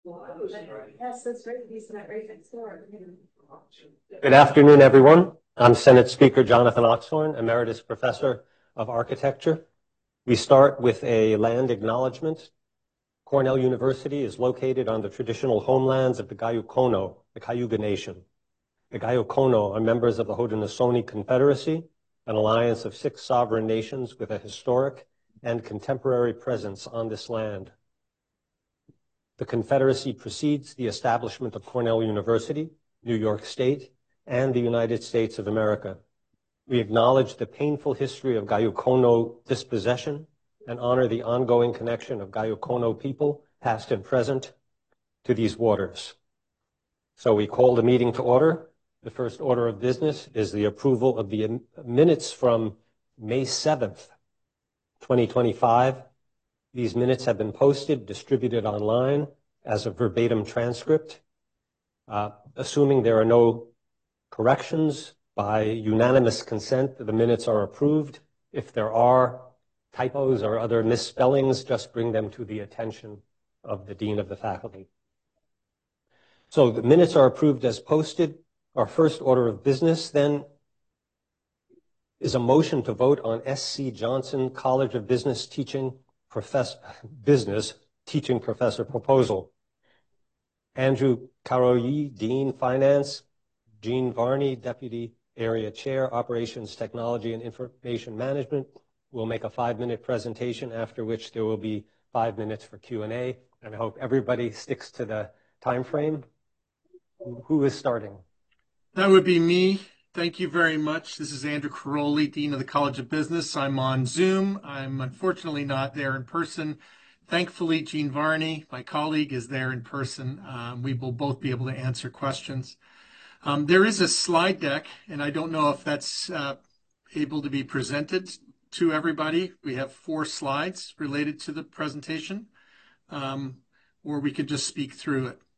Yes, that's great. He's not right next door. Good afternoon, everyone. I'm Senate Speaker Jonathan Oxhorn, Emeritus Professor of Architecture. We start with a land acknowledgement. Cornell University is located on the traditional homelands of the Gayokono, the Cayuga Nation. The Gayokono are members of the Haudenosaunee Confederacy, an alliance of 6 sovereign nations with a historic and contemporary presence on this land. The Confederacy precedes the establishment of Cornell University, New York State, and the United States of America. We acknowledge the painful history of Gayokono dispossession and honor the ongoing connection of Gayokono people, past and present, to these waters. So we call the meeting to order. The first order of business is the approval of the minutes from May 7th, 2025. These minutes have been posted, distributed online as a verbatim transcript. Assuming there are no corrections, by unanimous consent, the minutes are approved. If there are typos or other misspellings, just bring them to the attention of the Dean of the Faculty. So the minutes are approved as posted. Our first order of business then is a motion to vote on S.C. Johnson College of Business Teaching Professor proposal. Andrew Karoyi, Dean, Finance; Jean Varney, Deputy Area Chair, Operations, Technology, and Information Management, will make a 5-minute presentation, after which there will be 5 minutes for Q&A, and I hope everybody sticks to the time frame. Who is starting? That would be me. Thank you very much. This is Andrew Karoyi, Dean of the College of Business. I'm on Zoom. I'm unfortunately not there in person. Thankfully, Jean Varney, my colleague, is there in person. We will both be able to answer questions. There is a slide deck, and I don't know if that's able to be presented to everybody. We have 4 slides related to the presentation, or we could just speak through it.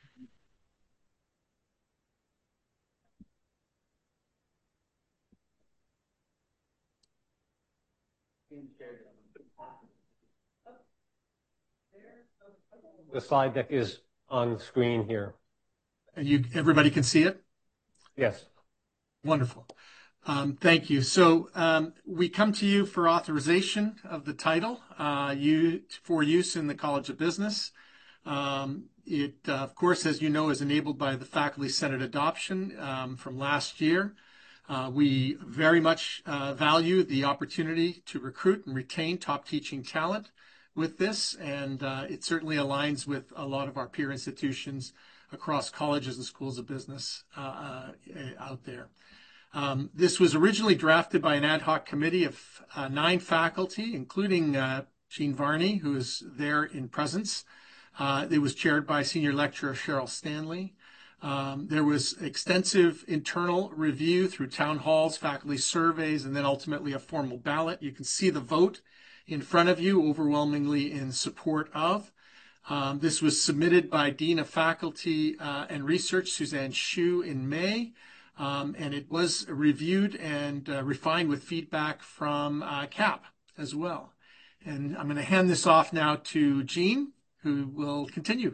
The slide deck is on screen here. And everybody can see it? Yes. Wonderful. Thank you. So we come to you for authorization of the title for use in the College of Business. It, of course, as you know, is enabled by the Faculty Senate adoption from last year. We very much value the opportunity to recruit and retain top teaching talent with this, and it certainly aligns with a lot of our peer institutions across colleges and schools of business out there. This was originally drafted by an ad hoc committee of 9 faculty, including Jean Varney, who is there in presence. It was chaired by Senior Lecturer Cheryl Stanley. There was extensive internal review through town halls, faculty surveys, and then ultimately a formal ballot. You can see the vote in front of you, overwhelmingly in support of. This was submitted by Dean of Faculty and Research, Suzanne Hsu, in May, and it was reviewed and refined with feedback from CAP as well. And I'm going to hand this off now to Jean, who will continue.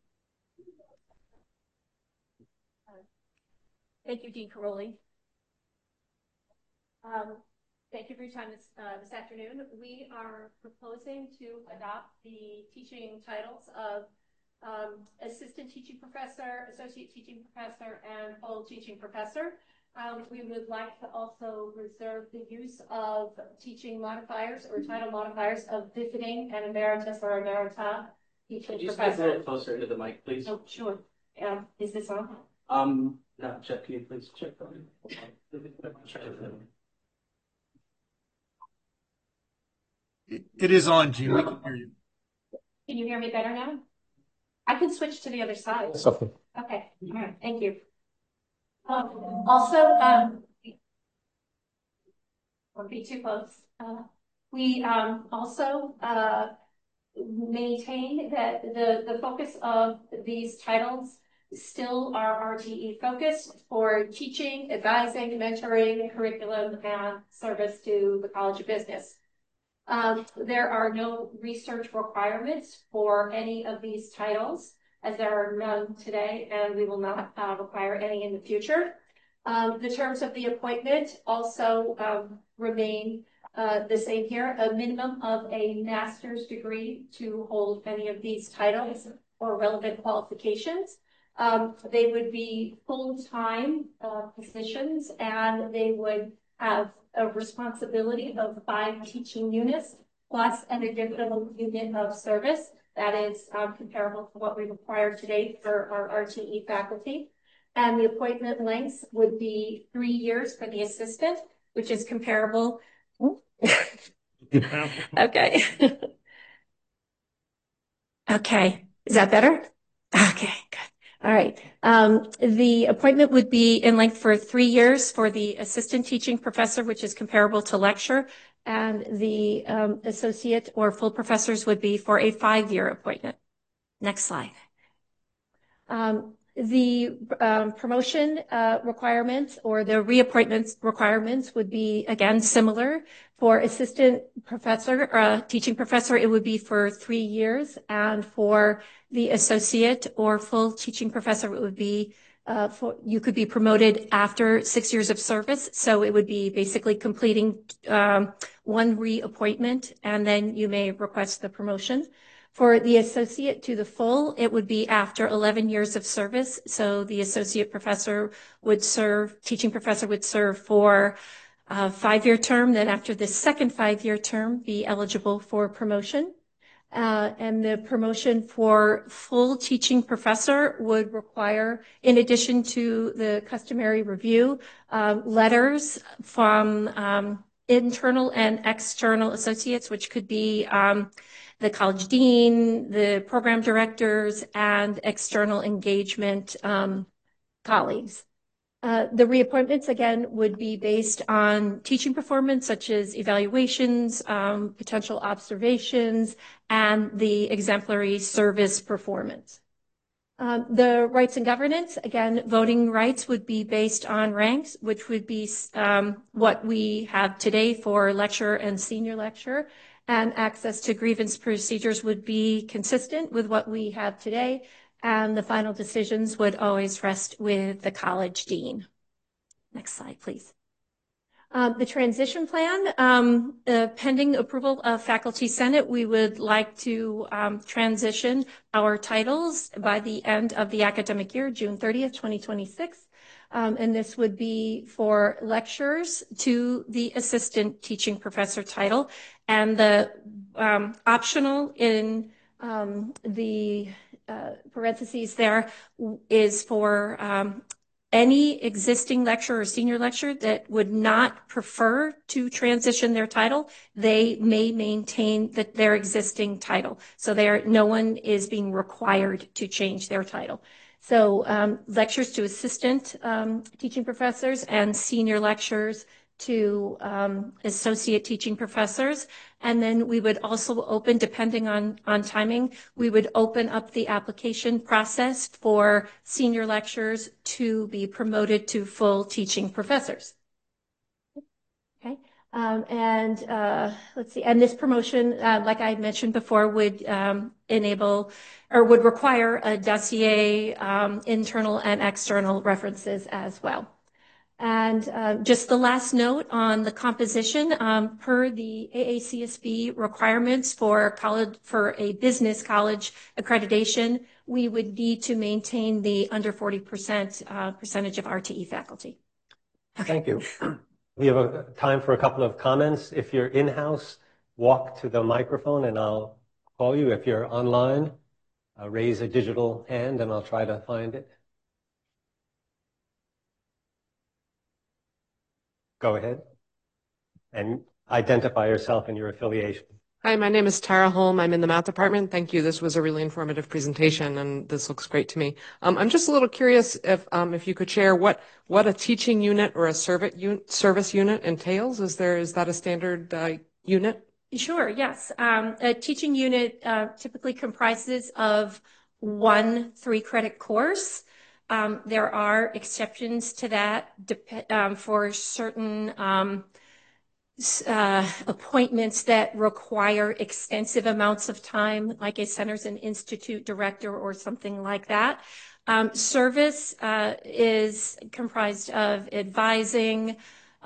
Thank you, Dean Karoyi. Thank you for your time this afternoon. We are proposing to adopt the teaching titles of Assistant Teaching Professor, Associate Teaching Professor, and Full Teaching Professor. We would like to also reserve the use of teaching modifiers or title modifiers of visiting and emeritus or emerita teaching professor. Could you speak a little closer to the mic, please? Oh, sure. Is this on? No, check. Can you please check? It is on, Jean. We can hear you. Can you hear me better now? I can switch to the other side. Okay. Okay. All right. Thank you. Also, won't be too close. We also maintain that the focus of these titles still are RTE focused for teaching, advising, mentoring, curriculum, and service to the College of Business. There are no research requirements for any of these titles, as there are none today, and we will not require any in the future. The terms of the appointment also remain the same here, a minimum of a master's degree to hold any of these titles or relevant qualifications. They would be full-time positions, and they would have a responsibility of 5 teaching units plus an additional unit of service that is comparable to what we require today for our RTE faculty. And the appointment lengths would be 3 years for the assistant, which is comparable. Okay. Okay. Is that better? Okay, good. All right. The appointment would be in length for 3 years for the assistant teaching professor, which is comparable to lecture, and the associate or full professors would be for a 5-year appointment. Next slide. The promotion requirements or the reappointments requirements would be, again, similar. For assistant professor, teaching professor, it would be for 3 years. And for the associate or full teaching professor, it would be you could be promoted after 6 years of service. So it would be basically completing 1 reappointment, and then you may request the promotion. For the associate to the full, it would be after 11 years of service. So the associate professor would serve, teaching professor would serve for a 5-year term. Then after the second 5-year term, be eligible for promotion. And the promotion for full teaching professor would require, in addition to the customary review, letters from internal and external associates, which could be the college dean, the program directors, and external engagement colleagues. The reappointments, again, would be based on teaching performance, such as evaluations, potential observations, and the exemplary service performance. The rights and governance, again, voting rights would be based on ranks, which would be what we have today for lecturer and senior lecturer. And access to grievance procedures would be consistent with what we have today, and the final decisions would always rest with the college dean. Next slide, please. The transition plan, pending approval of Faculty Senate, we would like to transition our titles by the end of the academic year, June 30th, 2026. And this would be for lecturers to the assistant teaching professor title. And the optional in the parentheses there is for any existing lecturer or senior lecturer that would not prefer to transition their title, they may maintain their existing title. So no one is being required to change their title. So lectures to assistant teaching professors and senior lecturers to associate teaching professors. And then we would also open, depending on timing, we would open up the application process for senior lecturers to be promoted to full teaching professors. Okay. Let's see, and this promotion, like I mentioned before, would enable or would require a dossier, internal and external references as well. And just the last note on the composition, per the AACSB requirements for a business college accreditation, we would need to maintain the under 40% percentage of RTE faculty. Okay. Thank you. We have time for a couple of comments. If you're in-house, walk to the microphone and I'll call you. If you're online, raise a digital hand and I'll try to find it. Go ahead and identify yourself and your affiliation. Hi, my name is Tara Holm. I'm in the math department. Thank you. This was a really informative presentation, and this looks great to me. I'm just a little curious if you could share what a teaching unit or a service unit entails. Is that a standard unit? Sure. Yes. A teaching unit typically comprises of 1 3-credit course. There are exceptions to that for certain appointments that require extensive amounts of time, like a centers and institute director or something like that. Service is comprised of advising,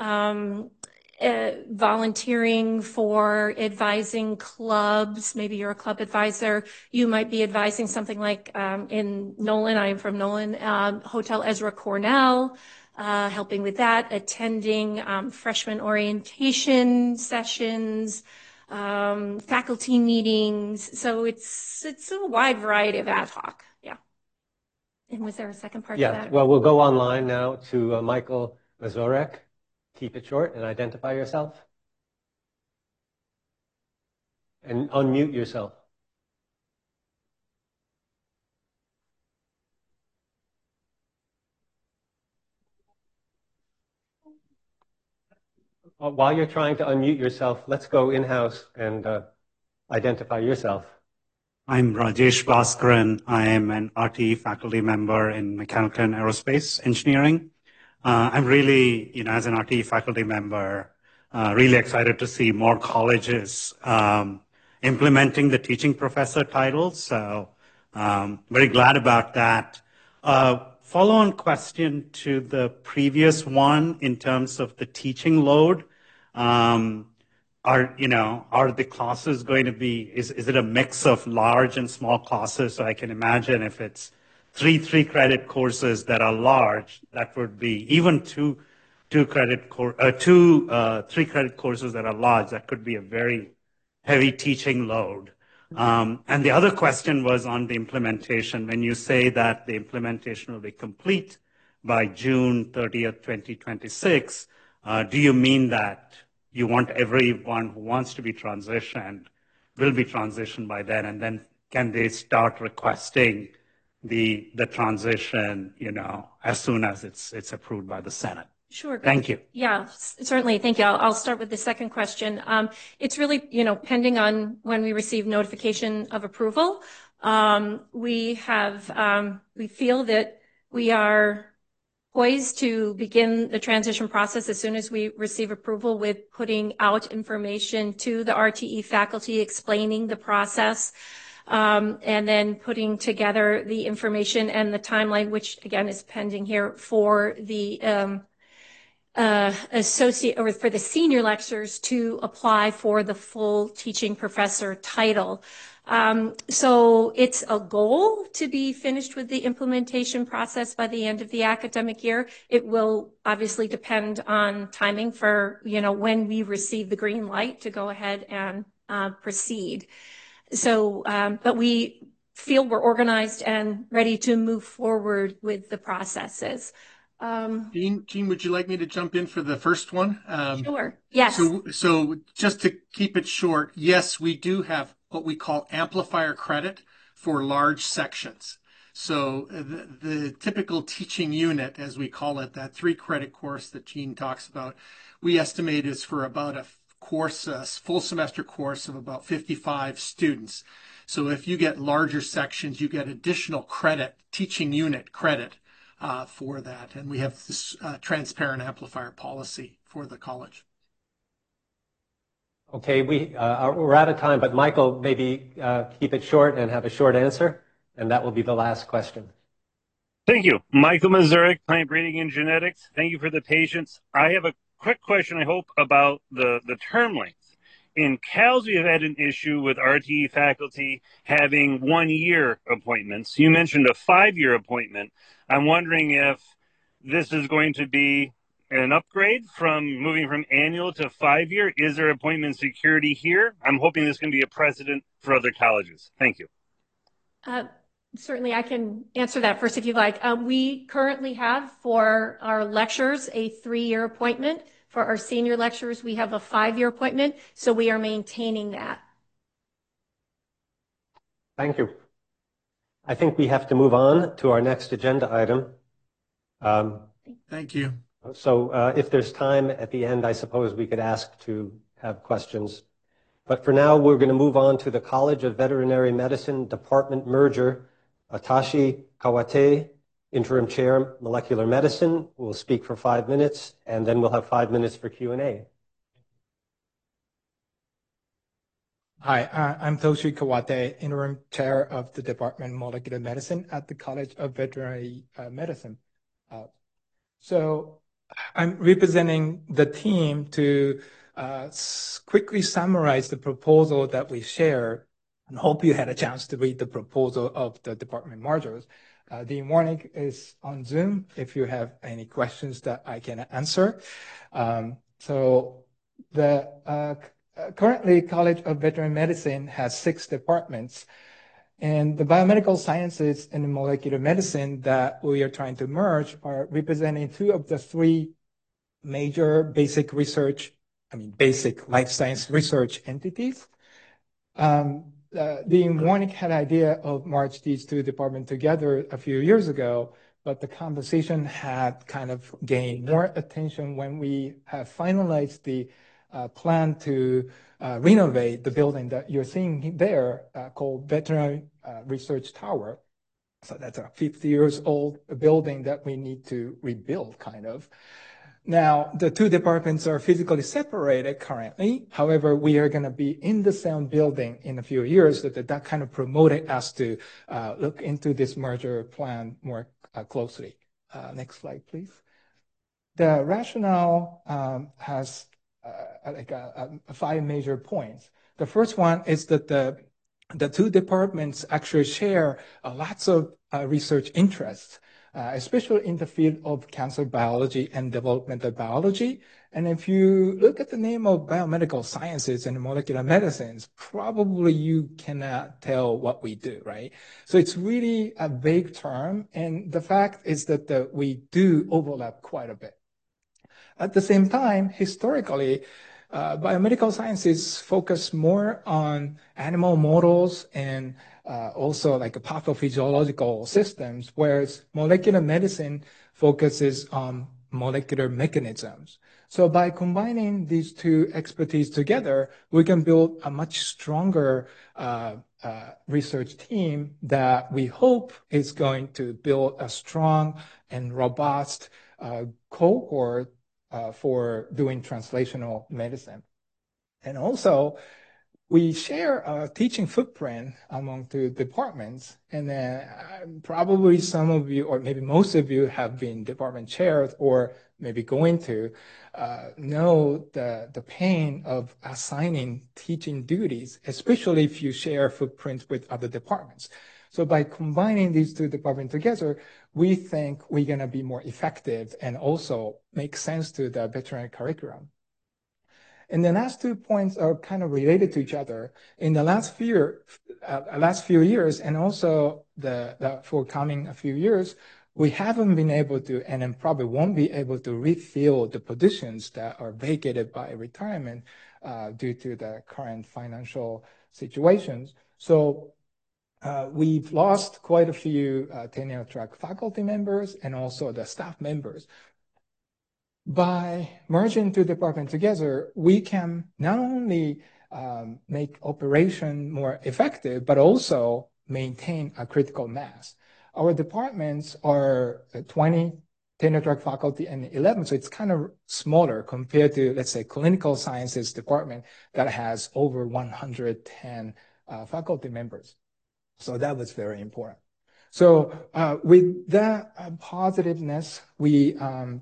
volunteering for advising clubs. Maybe you're a club advisor. You might be advising something like in Nolan, I am from Nolan, Hotel Ezra Cornell, helping with that, attending freshman orientation sessions, faculty meetings. So it's a wide variety of ad hoc. Yeah. And was there a second part to Yeah, that? well, we'll go online now to Michael Mazurek. Keep it short and identify yourself. And unmute yourself. While you're trying to unmute yourself, let's go in-house and identify yourself. I'm Rajesh Bhaskaran. I am an RTE faculty member in mechanical and aerospace engineering. I'm really, as an RTE faculty member, really excited to see more colleges implementing the teaching professor title. So very glad about that. Follow-on question to the previous one in terms of the teaching load. Are the classes going to be, is it a mix of large and small classes? So I can imagine if it's three credit courses that are large, that would be even three credit courses that are large, that could be a very heavy teaching load. And the other question was on the implementation. When you say that the implementation will be complete by June 30th, 2026, do you mean that you want everyone who wants to be transitioned will be transitioned by then, and then can they start requesting the transition, as soon as it's approved by the Senate? Sure. Thank you. Yeah, certainly. Thank you. I'll start with the second question. It's really, pending on when we receive notification of approval. We feel that we are poised to begin the transition process as soon as we receive approval, with putting out information to the RTE faculty explaining the process, and then putting together the information and the timeline, which again is pending here, for the associate or for the senior lecturers to apply for the full teaching professor title. So it's a goal to be finished with the implementation process by the end of the academic year. It will obviously depend on timing for, when we receive the green light to go ahead and proceed. So, but we feel we're organized and ready to move forward with the processes. Jean, would you like me to jump in for the first one? Sure. Yes. So just to keep it short, yes, we do have what we call amplifier credit for large sections. So the typical teaching unit, as we call it, that 3-credit course that Jean talks about, we estimate is for about a full semester course of about 55 students. So if you get larger sections, you get additional credit, teaching unit credit for that. And we have this transparent amplifier policy for the college. Okay, we're out of time, but Michael, maybe keep it short and have a short answer, and that will be the last question. Thank you. Michael Mazurek, plant breeding and genetics. Thank you for the patience. I have a quick question, I hope, about the term length. In CALS, we have had an issue with RTE faculty having 1-year appointments. You mentioned a 5-year appointment. I'm wondering if this is going to be an upgrade from moving from annual to 5-year. Is there appointment security here? I'm hoping this can be a precedent for other colleges. Thank you. Certainly, I can answer that first if you'd like. We currently have for our lecturers a 3-year appointment. For our senior lecturers, we have a 5-year appointment, so we are maintaining that. Thank you. I think we have to move on to our next agenda item. Thank you. So if there's time at the end, I suppose we could ask to have questions. But for now, we're going to move on to the College of Veterinary Medicine Department merger. Atashi Kawate, Interim Chair, Molecular Medicine, will speak for 5 minutes, and then we'll have 5 minutes for Q&A. Hi, I'm Toshi Kawate, Interim Chair of the Department of Molecular Medicine at the College of Veterinary Medicine. So I'm representing the team to quickly summarize the proposal that we shared, and hope you had a chance to read the proposal of the department managers. Dean Warnick is on Zoom if you have any questions that I can answer. Currently, College of Veterinary Medicine has 6 departments, and the biomedical sciences and the molecular medicine that we are trying to merge are representing 2 of the 3 major basic life science research entities. Dean Warnick had an idea of merge these 2 departments together a few years ago, but the conversation had kind of gained more attention when we have finalized the plan to renovate the building that you're seeing there called Veterinary Research Tower. So that's a 50 years old building that we need to rebuild kind of. Now, the 2 departments are physically separated currently. However, we are going to be in the same building in a few years. That kind of promoted us to look into this merger plan more closely. Next slide, please. The rationale has 5 major points. The first one is that the 2 departments actually share lots of research interests, especially in the field of cancer biology and developmental biology. And if you look at the name of biomedical sciences and molecular medicines, probably you cannot tell what we do, right? So it's really a vague term. And the fact is that we do overlap quite a bit. At the same time, historically, biomedical sciences focus more on animal models and also like pathophysiological systems, whereas molecular medicine focuses on molecular mechanisms. So by combining these 2 expertise together, we can build a much stronger research team that we hope is going to build a strong and robust cohort for doing translational medicine. And also, we share a teaching footprint among 2 departments. And then probably some of you, or maybe most of you, have been department chairs or maybe going to know the pain of assigning teaching duties, especially if you share footprints with other departments. So by combining these 2 departments together, we think we're going to be more effective and also make sense to the veterinary curriculum. And the last 2 points are kind of related to each other. In the last few years, and also the forthcoming a few years, we haven't been able to, and then probably won't be able to refill the positions that are vacated by retirement due to the current financial situations. So we've lost quite a few tenure track faculty members and also the staff members. By merging 2 departments together, we can not only make operation more effective, but also maintain a critical mass. Our departments are 20 tenure track faculty and 11, so it's kind of smaller compared to, let's say, clinical sciences department that has over 110 faculty members. So that was very important. So with that positiveness, we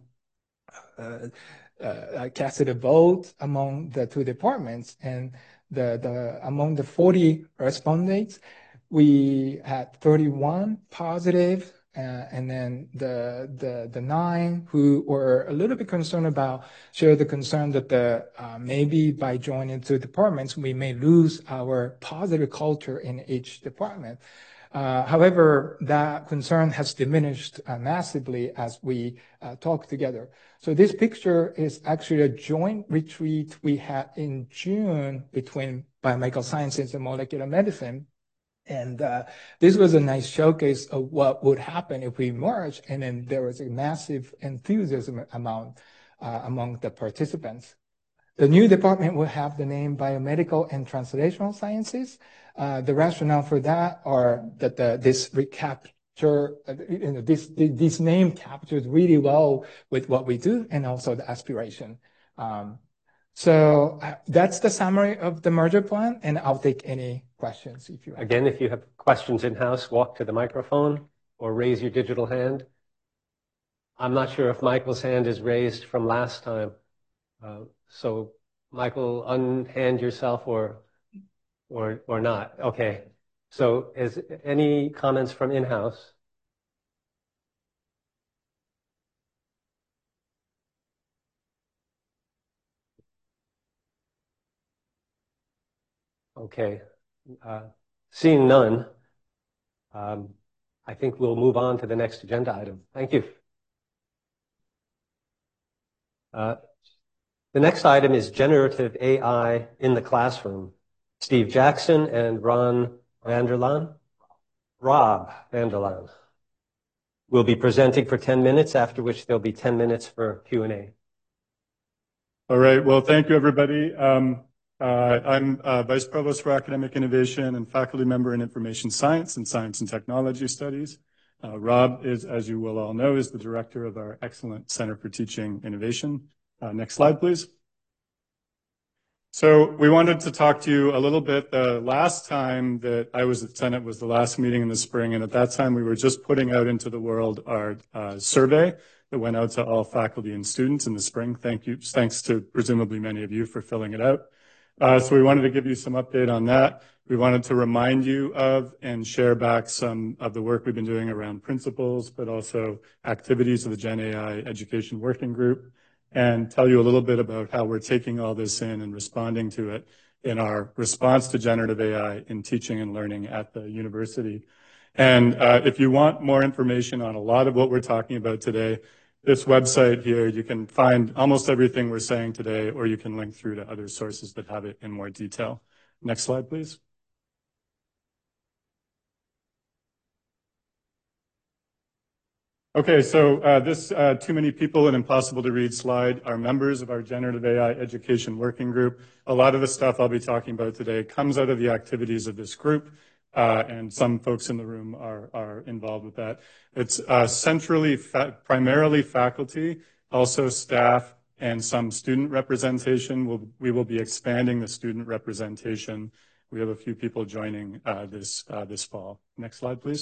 casted a vote among the 2 departments, and among the 40 respondents, we had 31 positive, and then the 9 who were a little bit concerned about shared the concern that maybe by joining 2 departments, we may lose our positive culture in each department. However, that concern has diminished massively as we talk together. So this picture is actually a joint retreat we had in June between biomedical sciences and molecular medicine. And this was a nice showcase of what would happen if we merge. And then there was a massive enthusiasm among the participants. The new department will have the name Biomedical and Translational Sciences. The rationale for that are that this name captures really well with what we do and also the aspiration. So that's the summary of the merger plan, and I'll take any questions if you have. Again, if you have questions in-house, walk to the microphone or raise your digital hand. I'm not sure if Michael's hand is raised from last time. So Michael, unhand yourself or not. Okay. So is any comments from in-house? Okay. Seeing none, I think we'll move on to the next agenda item. Thank you. The next item is generative AI in the classroom. Steve Jackson and Rob Vanderlaan will be presenting for 10 minutes, after which there'll be 10 minutes for Q&A. All right. Well, thank you, everybody. I'm Vice Provost for Academic Innovation and faculty member in Information Science and Science and Technology Studies. Rob is, as you will all know, is the director of our excellent Center for Teaching Innovation. Next slide, please. So we wanted to talk to you a little bit. The last time that I was at Senate was the last meeting in the spring, and at that time we were just putting out into the world our survey that went out to all faculty and students in the spring. Thanks to presumably many of you for filling it out. So we wanted to give you some update on that. We wanted to remind you of and share back some of the work we've been doing around principles, but also activities of the Gen AI Education Working Group, and tell you a little bit about how we're taking all this in and responding to it in our response to generative AI in teaching and learning at the university. And if you want more information on a lot of what we're talking about today, this website here, you can find almost everything we're saying today, or you can link through to other sources that have it in more detail. Next slide, please. Okay, so this too many people and impossible to read slide are members of our Generative AI Education Working Group. A lot of the stuff I'll be talking about today comes out of the activities of this group, and some folks in the room are involved with that. It's primarily faculty, also staff, and some student representation. We will be expanding the student representation. We have a few people joining this fall. Next slide, please.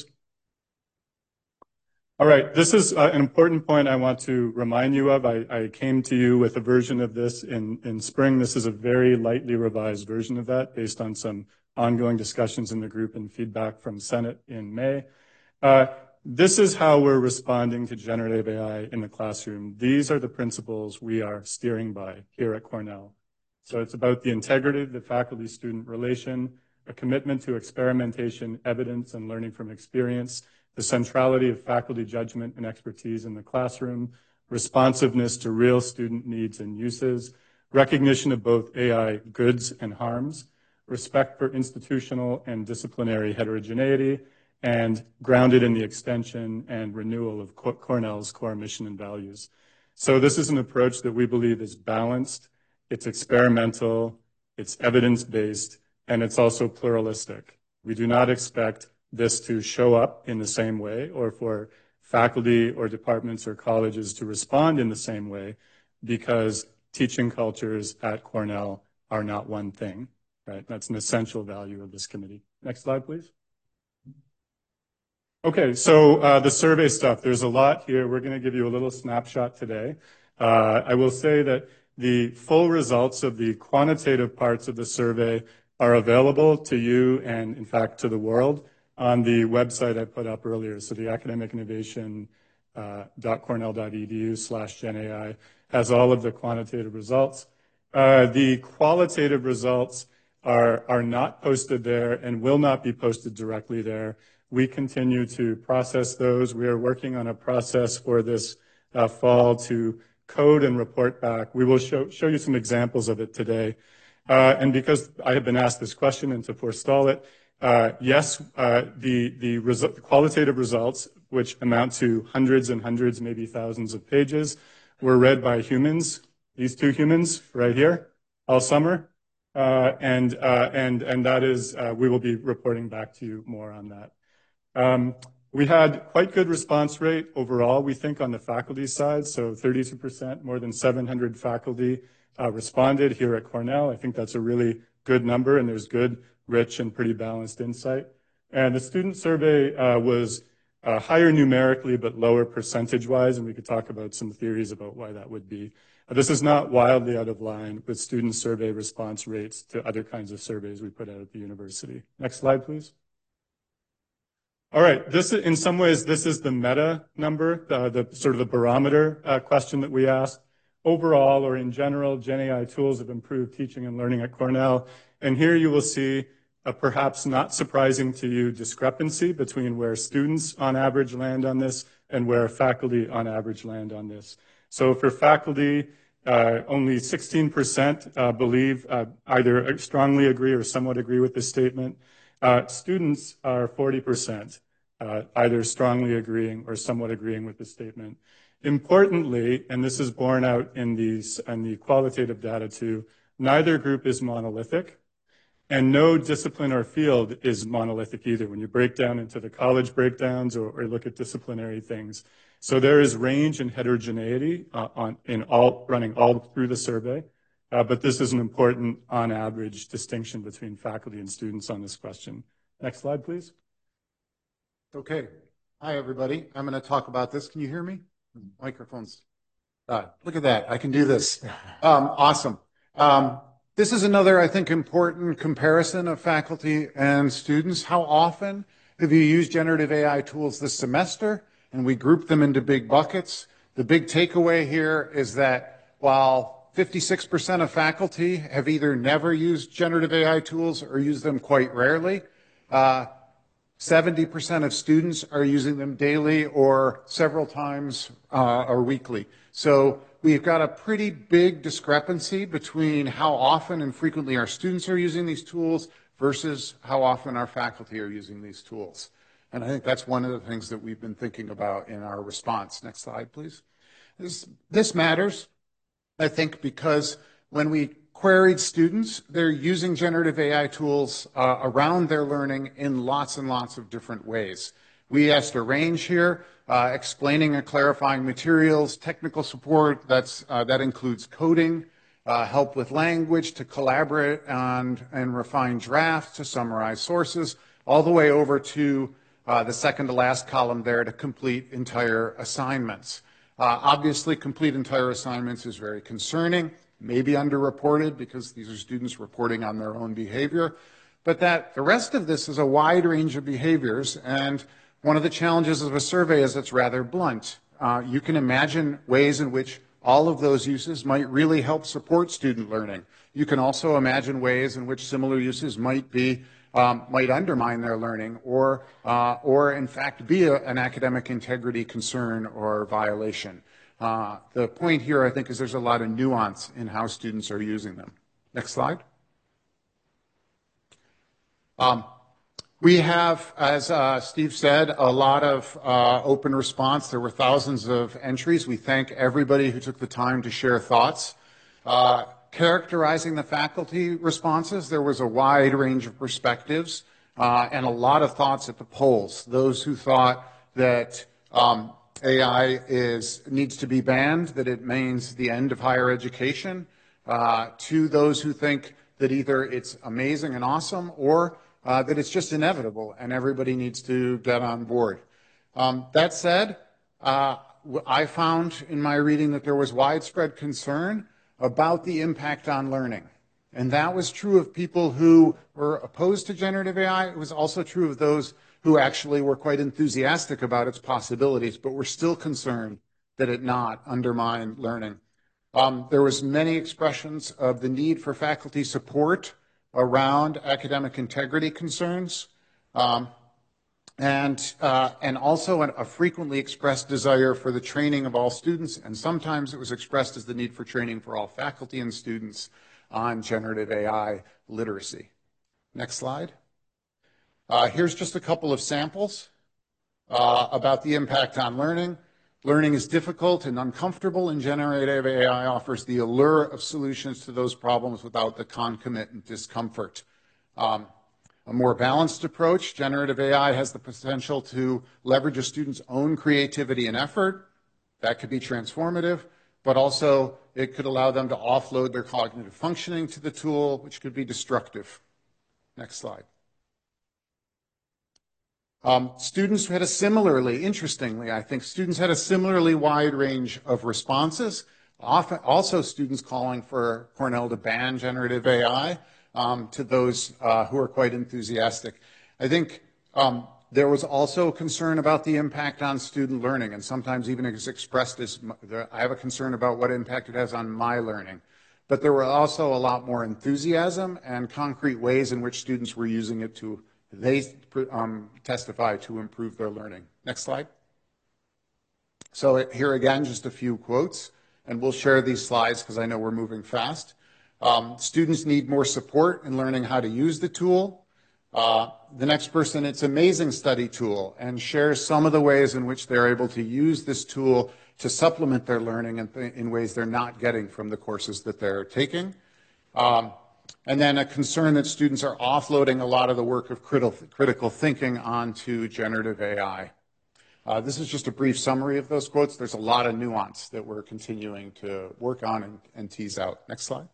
All right, this is an important point I want to remind you of. I came to you with a version of this in spring. This is a very lightly revised version of that based on some ongoing discussions in the group and feedback from Senate in May. This is how we're responding to generative AI in the classroom. These are the principles we are steering by here at Cornell. So it's about the integrity of the faculty-student relation, a commitment to experimentation, evidence, and learning from experience, the centrality of faculty judgment and expertise in the classroom, responsiveness to real student needs and uses, recognition of both AI goods and harms, respect for institutional and disciplinary heterogeneity, and grounded in the extension and renewal of Cornell's core mission and values. So this is an approach that we believe is balanced, it's experimental, it's evidence-based, and it's also pluralistic. We do not expect this to show up in the same way, or for faculty or departments or colleges to respond in the same way, because teaching cultures at Cornell are not one thing, right? That's an essential value of this committee. Next slide, please. Okay, so the survey stuff, there's a lot here. We're going to give you a little snapshot today. I will say that the full results of the quantitative parts of the survey are available to you and, in fact, to the world on the website I put up earlier. So the academicinnovation.cornell.edu/GenAI has all of the quantitative results. The qualitative results are not posted there and will not be posted directly there. We continue to process those. We are working on a process for this fall to code and report back. We will show you some examples of it today. And because I have been asked this question and to forestall it, yes, the qualitative results, which amount to hundreds and hundreds, maybe thousands of pages, were read by humans, these two humans right here, all summer. And that is, we will be reporting back to you more on that. We had quite good response rate overall, we think, on the faculty side. So 32%, more than 700 faculty responded here at Cornell. I think that's a really good number, and there's good, rich, and pretty balanced insight. And the student survey was higher numerically, but lower percentage-wise, and we could talk about some theories about why that would be. This is not wildly out of line with student survey response rates to other kinds of surveys we put out at the university. Next slide, please. All right, this, in some ways, this is the meta number, the sort of the barometer question that we asked. Overall, or in general, Gen AI tools have improved teaching and learning at Cornell. And here you will see a perhaps not surprising to you discrepancy between where students on average land on this and where faculty on average land on this. So for faculty, only 16% believe either strongly agree or somewhat agree with this statement. Students are 40%, either strongly agreeing or somewhat agreeing with this statement. Importantly, and this is borne out in the qualitative data too, neither group is monolithic, and no discipline or field is monolithic either when you break down into the college breakdowns or look at disciplinary things. So there is range and heterogeneity running all through the survey, but this is an important on average distinction between faculty and students on this question. Next slide, please. Okay. Hi, everybody. I'm going to talk about this. Can you hear me? Microphones. Look at that. I can do this. Awesome. This is another, I think, important comparison of faculty and students. How often have you used generative AI tools this semester? And we group them into big buckets. The big takeaway here is that while 56% of faculty have either never used generative AI tools or use them quite rarely, 70% of students are using them daily or several times or weekly. So we've got a pretty big discrepancy between how often and frequently our students are using these tools versus how often our faculty are using these tools. And I think that's one of the things that we've been thinking about in our response. Next slide, please. This matters, I think, because when we queried students, they're using generative AI tools around their learning in lots and lots of different ways. We asked a range here, explaining and clarifying materials, technical support, that includes coding, help with language, to collaborate and refine drafts, to summarize sources, all the way over to the second to last column there to complete entire assignments. Obviously, complete entire assignments is very concerning, maybe underreported because these are students reporting on their own behavior, but that the rest of this is a wide range of behaviors, and one of the challenges of a survey is it's rather blunt. You can imagine ways in which all of those uses might really help support student learning. You can also imagine ways in which similar uses might undermine their learning or in fact be an academic integrity concern or violation. The point here, I think, is there's a lot of nuance in how students are using them. Next slide. We have, as Steve said, a lot of open response. There were thousands of entries. We thank everybody who took the time to share thoughts. Characterizing the faculty responses, there was a wide range of perspectives and a lot of thoughts at the polls. Those who thought that AI needs to be banned, that it means the end of higher education, to those who think that either it's amazing and awesome or that it's just inevitable and everybody needs to get on board. That said, I found in my reading that there was widespread concern about the impact on learning. And that was true of people who were opposed to generative AI. It was also true of those who actually were quite enthusiastic about its possibilities, but were still concerned that it not undermine learning. There was many expressions of the need for faculty support around academic integrity concerns, and also a frequently expressed desire for the training of all students, and sometimes it was expressed as the need for training for all faculty and students on generative AI literacy. Next slide. Here's just a couple of samples about the impact on learning. Learning is difficult and uncomfortable, and generative AI offers the allure of solutions to those problems without the concomitant discomfort. A more balanced approach, generative AI has the potential to leverage a student's own creativity and effort. That could be transformative, but also It could allow them to offload their cognitive functioning to the tool, which could be destructive. Next slide. Students had a similarly, interestingly, I think students had a similarly wide range of responses. Often, also students calling for Cornell to ban generative AI to those who are quite enthusiastic. I think there was also concern about the impact on student learning, and sometimes even is expressed as, I have a concern about what impact it has on my learning. But there were also a lot more enthusiasm and concrete ways in which students were using it to, they testify to improve their learning. Next slide. So here again, just a few quotes, and we'll share these slides because I know we're moving fast. Students need more support in learning how to use the tool. The next person, it's an amazing study tool, and shares some of the ways in which they're able to use this tool to supplement their learning in ways they're not getting from the courses that they're taking. And then a concern that students are offloading a lot of the work of critical thinking onto generative AI. This is just a brief summary of those quotes. There's a lot of nuance that we're continuing to work on and tease out. Next slide.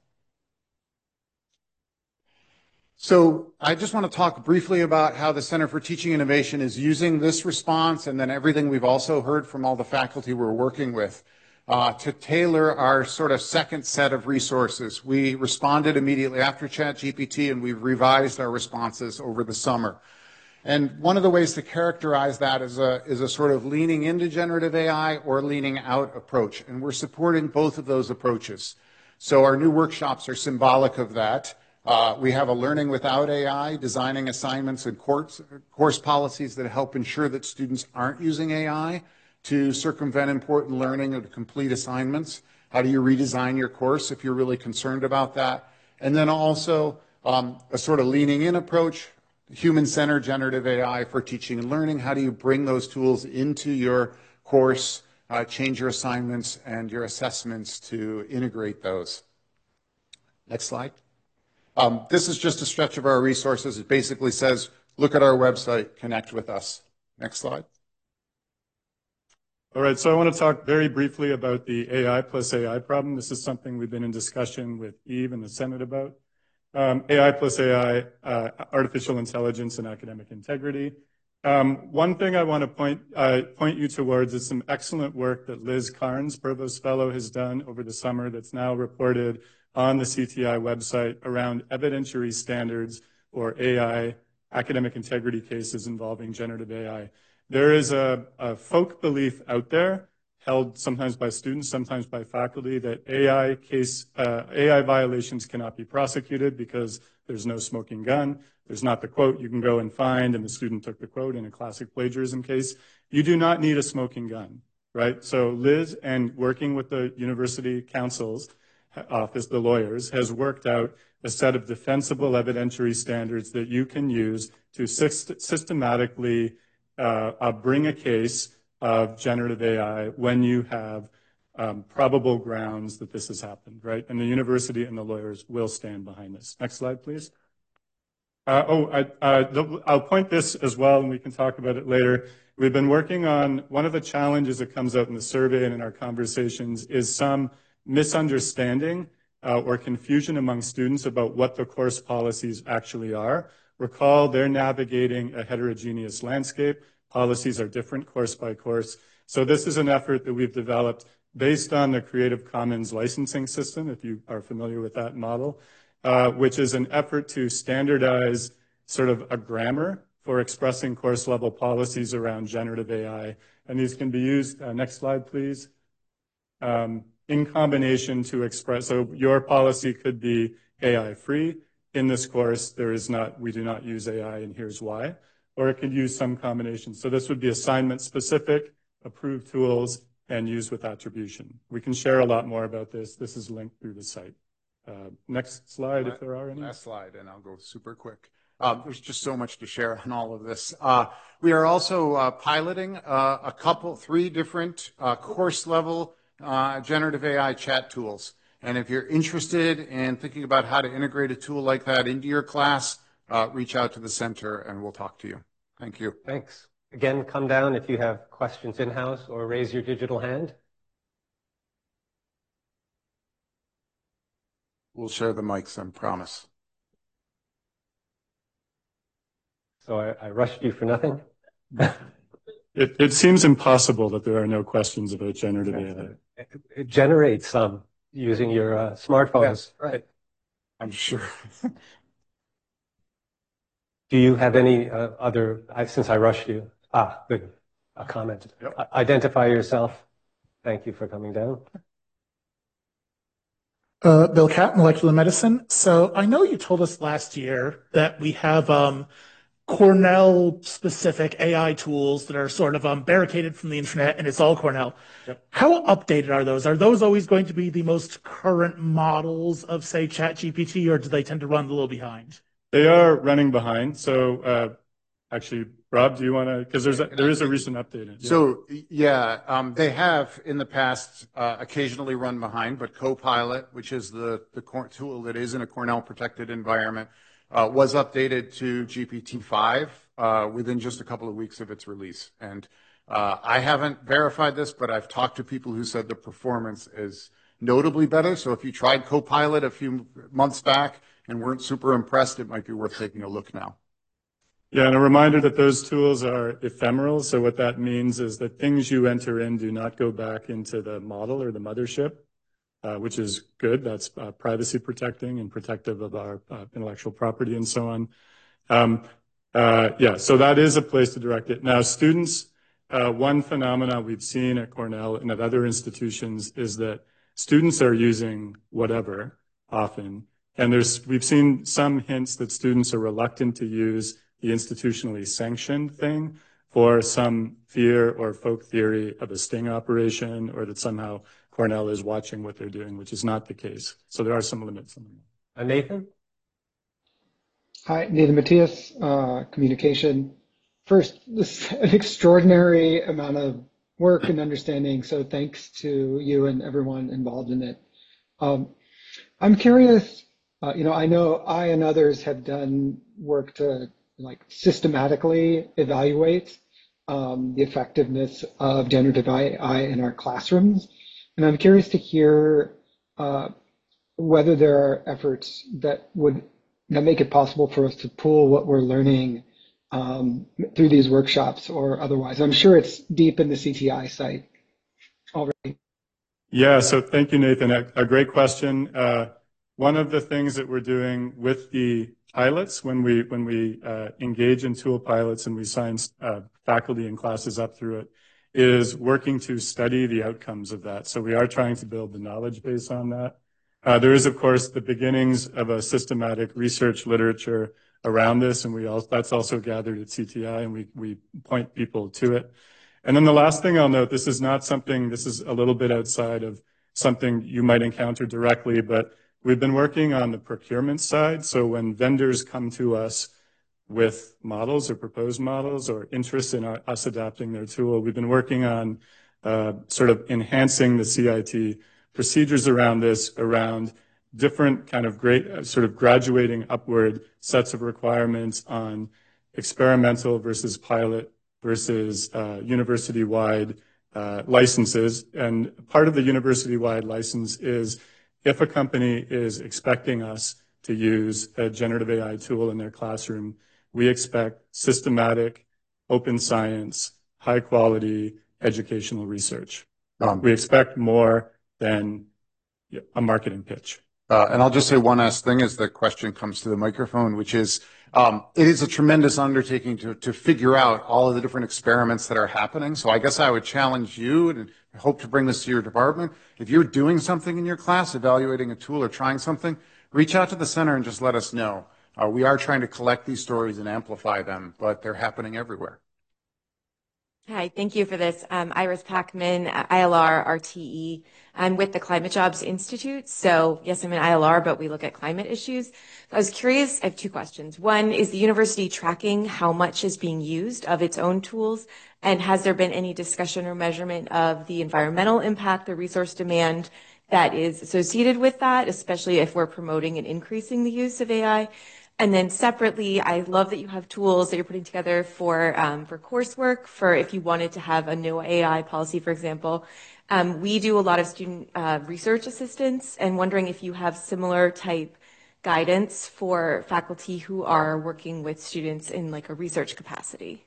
So I just want to talk briefly about how the Center for Teaching Innovation is using this response and then everything we've also heard from all the faculty we're working with to tailor our sort of second set of resources. We responded immediately after ChatGPT, and we've revised our responses over the summer. And one of the ways to characterize that is a sort of leaning into generative AI or leaning out approach. And we're supporting both of those approaches. So our new workshops are symbolic of that. We have a Learning Without AI, designing assignments and course policies that help ensure that students aren't using AI to circumvent important learning or to complete assignments. How do you redesign your course if you're really concerned about that? And then also a sort of leaning in approach, human-centered generative AI for teaching and learning. How do you bring those tools into your course, change your assignments and your assessments to integrate those? Next slide. This is just a stretch of our resources. It basically says, look at our website, connect with us. Next slide. All right, so I want to talk very briefly about the AI plus AI problem. This is something we've been in discussion with Eve and the Senate about. AI plus AI, artificial intelligence and academic integrity. One thing I want to point you towards is some excellent work that Liz Carnes, Provost Fellow, has done over the summer that's now reported on the CTI website around evidentiary standards or AI, academic integrity cases involving generative AI. There is a folk belief out there, held sometimes by students, sometimes by faculty, that AI violations cannot be prosecuted because there's no smoking gun. There's not the quote you can go and find, and the student took the quote in a classic plagiarism case. You do not need a smoking gun, right? So Liz, and working with the university council's office, the lawyers, has worked out a set of defensible evidentiary standards that you can use to systematically bring a case of generative AI when you have probable grounds that this has happened, right? And the university and the lawyers will stand behind this. Next slide, please. I'll point this as well, and we can talk about it later. We've been working on, one of the challenges that comes out in the survey and in our conversations is some misunderstanding or confusion among students about what the course policies actually are. Recall, they're navigating a heterogeneous landscape. Policies are different course by course. So this is an effort that we've developed based on the Creative Commons licensing system, if you are familiar with that model, which is an effort to standardize sort of a grammar for expressing course level policies around generative AI. And these can be used, next slide, please, in combination to express, so your policy could be AI free. In this course, we do not use AI, and here's why. Or it could use some combination. So this would be assignment specific, approved tools, and used with attribution. We can share a lot more about this. This is linked through the site. Next slide, if there are any. Last slide, and I'll go super quick. There's just so much to share on all of this. We are also piloting three different course level generative AI chat tools. And if you're interested in thinking about how to integrate a tool like that into your class, reach out to the center and we'll talk to you. Thank you. Thanks. Again, come down if you have questions in-house or raise your digital hand. We'll share the mics, I promise. So I rushed you for nothing? It seems impossible that there are no questions about generative AI. It generates some using your smartphones. Yes, right. I'm sure. Do you have any other, since I rushed you, good, a comment. Yep. Identify yourself. Thank you for coming down. Bill Catt, Molecular Medicine. So I know you told us last year that we have Cornell-specific AI tools that are sort of barricaded from the internet, and it's all Cornell. Yep. How updated are those? Are those always going to be the most current models of, say, ChatGPT, or do they tend to run a little behind? They are running behind. So actually, Rob, do you want to, because there is a recent update. Yeah. So they have in the past occasionally run behind, but Copilot, which is the tool that is in a Cornell protected environment, was updated to GPT-5 within just a couple of weeks of its release. And I haven't verified this, but I've talked to people who said the performance is notably better. So if you tried Copilot a few months back and weren't super impressed, it might be worth taking a look now. Yeah, and a reminder that those tools are ephemeral. So what that means is that things you enter in do not go back into the model or the mothership, which is good. That's privacy protecting and protective of our intellectual property and so on. So that is a place to direct it. Now, students, one phenomena we've seen at Cornell and at other institutions is that students are using whatever often. And we've seen some hints that students are reluctant to use the institutionally sanctioned thing for some fear or folk theory of a sting operation, or that somehow Cornell is watching what they're doing, which is not the case. So there are some limits on that. Nathan? Hi, Nathan Matias, Communication. First, this is an extraordinary amount of work and understanding, so thanks to you and everyone involved in it. I'm curious, I know I and others have done work to systematically evaluate the effectiveness of generative AI in our classrooms. And I'm curious to hear whether there are efforts that make it possible for us to pool what we're learning through these workshops or otherwise. I'm sure it's deep in the CTI site already. Yeah, so thank you, Nathan. A great question. One of the things that we're doing with the pilots, when we engage in tool pilots and we sign faculty and classes up through it, is working to study the outcomes of that. So we are trying to build the knowledge base on that. There is, of course, the beginnings of a systematic research literature around this, and that's also gathered at CTI, and we point people to it. And then the last thing I'll note, this is a little bit outside of something you might encounter directly, but we've been working on the procurement side. So when vendors come to us with models or proposed models or interest in us adapting their tool, we've been working on sort of enhancing the CIT procedures around this, around different kind of sort of graduating upward sets of requirements on experimental versus pilot versus university-wide licenses. And part of the university-wide license is if a company is expecting us to use a generative AI tool in their classroom, we expect systematic, open science, high-quality educational research. We expect more than a marketing pitch. And I'll just say one last thing as the question comes to the microphone, which is, it is a tremendous undertaking to figure out all of the different experiments that are happening. So I guess I would challenge you and hope to bring this to your department. If you're doing something in your class, evaluating a tool or trying something, reach out to the center and just let us know. We are trying to collect these stories and amplify them, but they're happening everywhere. Hi, thank you for this. Iris Packman, ILR, RTE. I'm with the Climate Jobs Institute. So yes, I'm an ILR, but we look at climate issues. I was curious, I have two questions. One, is the university tracking how much is being used of its own tools? And has there been any discussion or measurement of the environmental impact, the resource demand that is associated with that, especially if we're promoting and increasing the use of AI? And then separately, I love that you have tools that you're putting together for coursework, for if you wanted to have a no AI policy, for example. We do a lot of student research assistance, and wondering if you have similar type guidance for faculty who are working with students in like a research capacity.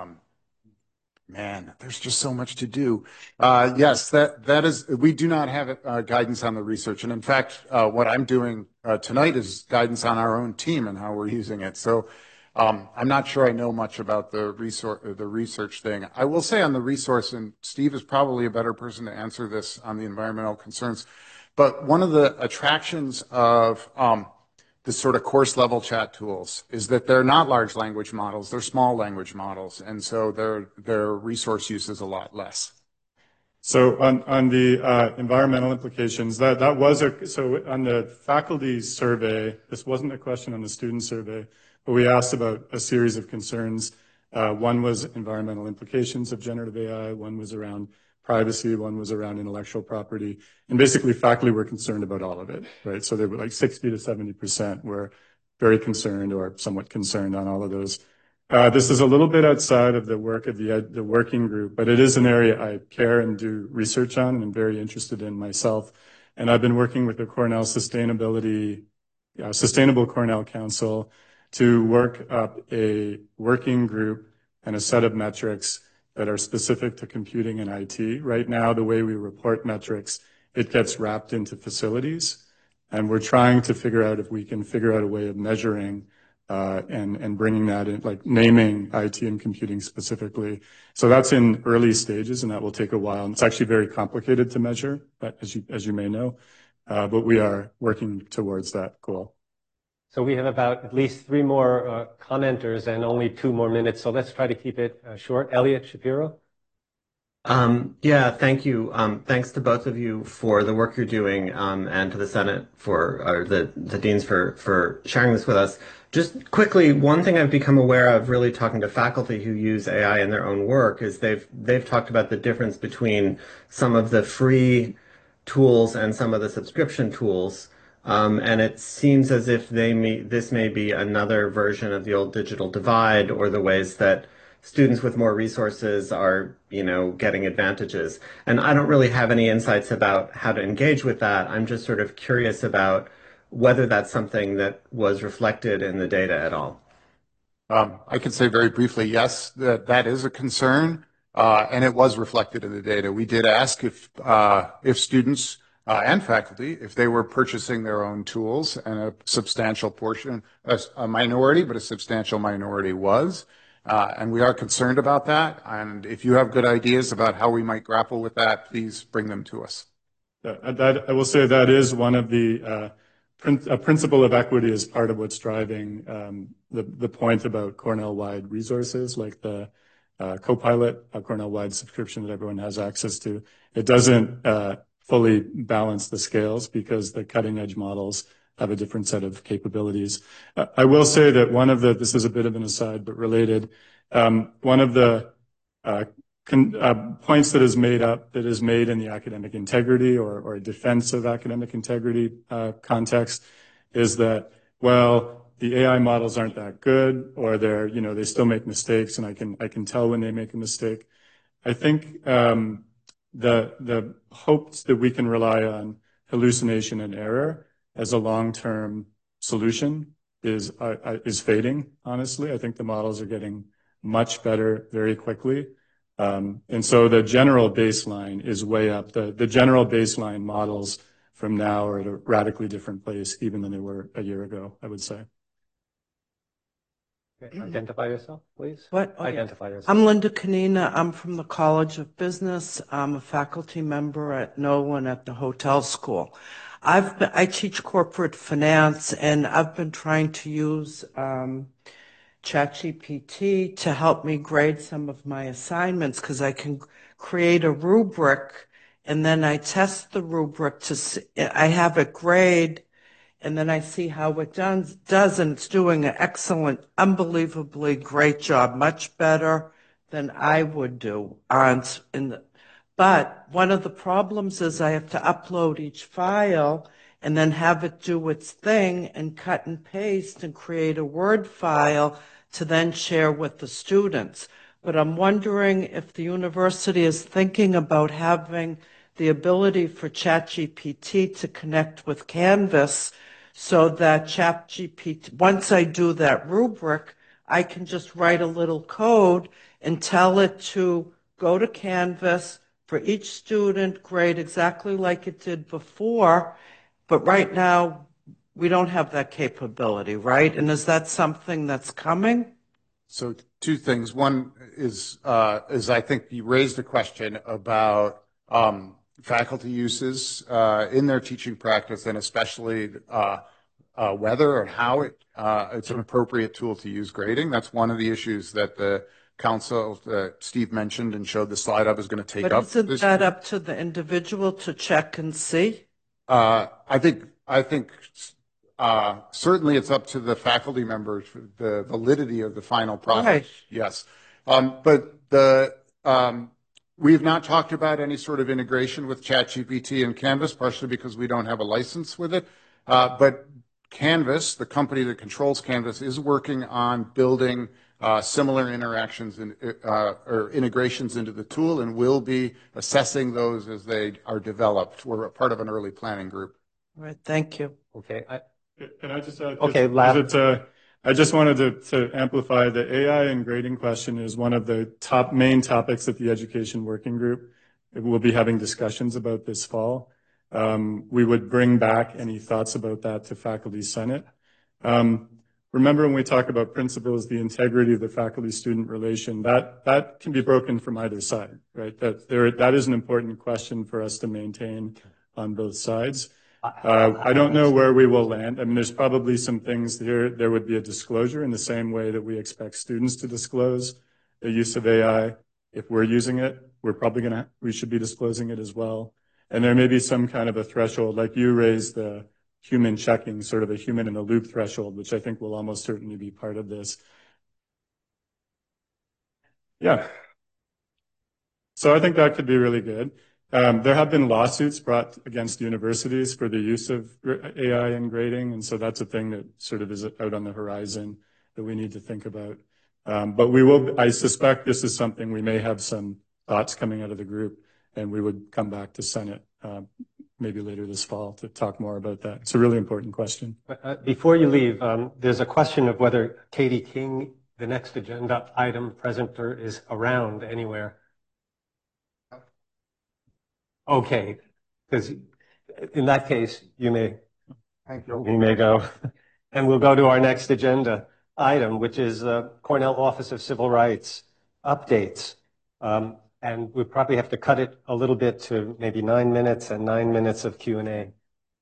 Man, there's just so much to do. Yes, that is, we do not have guidance on the research. And in fact, what I'm doing tonight is guidance on our own team and how we're using it. So I'm not sure I know much about the research thing. I will say on the resource, and Steve is probably a better person to answer this on the environmental concerns, but one of the attractions of the sort of course level chat tools is that they're not large language models, they're small language models, and so their resource use is a lot less. So on the environmental implications, that was so on the faculty survey, this wasn't a question on the student survey, but we asked about a series of concerns. One was environmental implications of generative AI, one was around privacy, one was around intellectual property, and basically faculty were concerned about all of it, right? So they were like 60 to 70% were very concerned or somewhat concerned on all of those. This is a little bit outside of the work of the working group, but it is an area I care and do research on and I'm very interested in myself. And I've been working with the Cornell Sustainable Cornell Council to work up a working group and a set of metrics that are specific to computing and IT. Right now, the way we report metrics, it gets wrapped into facilities. And we're trying to figure out if we can figure out a way of measuring and bringing that in, like naming IT and computing specifically. So that's in early stages, and that will take a while. And it's actually very complicated to measure, but as you may know, but we are working towards that goal. So we have about at least 3 more commenters and only 2 more minutes. So let's try to keep it short. Elliot Shapiro. Yeah, thank you. Thanks to both of you for the work you're doing, and to the Senate or the deans for sharing this with us. Just quickly, one thing I've become aware of really talking to faculty who use AI in their own work is they've talked about the difference between some of the free tools and some of the subscription tools. And it seems as if this may be another version of the old digital divide, or the ways that students with more resources are, getting advantages. And I don't really have any insights about how to engage with that. I'm just sort of curious about whether that's something that was reflected in the data at all. I can say very briefly, yes, that is a concern, and it was reflected in the data. We did ask if students and faculty, if they were purchasing their own tools, and a substantial portion, a minority, but a substantial minority was. And we are concerned about that. And if you have good ideas about how we might grapple with that, please bring them to us. I will say that is one of the principle of equity is part of what's driving the point about Cornell-wide resources, like the Copilot, a Cornell-wide subscription that everyone has access to. It doesn't fully balance the scales because the cutting-edge models have a different set of capabilities. I will say that this is a bit of an aside, but related, one of the points that is made in the academic integrity or defense of academic integrity context is that, well, the AI models aren't that good, or they still make mistakes, and I can tell when they make a mistake. I think the hopes that we can rely on hallucination and error as a long-term solution is fading, honestly. I think the models are getting much better very quickly. And so the general baseline is way up. The general baseline models from now are at a radically different place even than they were a year ago, I would say. Okay. Identify yourself, please. Identify yourself. I'm Linda Kanina. I'm from the College of Business. I'm a faculty member at Nolan at the Hotel School. I teach corporate finance, and I've been trying to use ChatGPT to help me grade some of my assignments, because I can create a rubric and then I test the rubric to see, I have it grade, and then I see how it does, and it's doing an excellent, unbelievably great job, much better than I would do. But one of the problems is I have to upload each file, and then have it do its thing and cut and paste and create a Word file to then share with the students. But I'm wondering if the university is thinking about having the ability for ChatGPT to connect with Canvas so that ChatGPT, once I do that rubric, I can just write a little code and tell it to go to Canvas for each student, grade exactly like it did before. But right now, we don't have that capability, right? And is that something that's coming? So two things. One is I think you raised a question about faculty uses in their teaching practice, and especially whether and how it's an appropriate tool to use grading. That's one of the issues that the council that Steve mentioned and showed the slide I was going to take up. But isn't that up to the individual to check and see? I think certainly it's up to the faculty members, the validity of the final product. Right. Yes. But we've not talked about any sort of integration with ChatGPT and Canvas, partially because we don't have a license with it. But Canvas, the company that controls Canvas, is working on building similar interactions or integrations into the tool, and will be assessing those as they are developed. We're a part of an early planning group. All right, thank you. Okay. Can I just add? Okay, I just wanted to amplify the AI and grading question is one of the main topics at the Education Working Group. We'll be having discussions about this fall. We would bring back any thoughts about that to Faculty Senate. Remember, when we talk about principles, the integrity of the faculty-student relation, that can be broken from either side, right? That is an important question for us to maintain on both sides. I don't know where we will land. I mean, there's probably some things here. There would be a disclosure in the same way that we expect students to disclose the use of AI. If we're using it, we should be disclosing it as well. And there may be some kind of a threshold, like you raised the human checking, sort of a human in the loop threshold, which I think will almost certainly be part of this. Yeah. So I think that could be really good. There have been lawsuits brought against universities for the use of AI in grading, and so that's a thing that sort of is out on the horizon that we need to think about. But I suspect this is something we may have some thoughts coming out of the group, and we would come back to Senate maybe later this fall to talk more about that. It's a really important question. Before you leave, there's a question of whether Katie King, the next agenda item presenter, is around anywhere. Okay, because in that case, you may go. And we'll go to our next agenda item, which is Cornell Office of Civil Rights updates. And we probably have to cut it a little bit to maybe 9 minutes and 9 minutes of Q&A.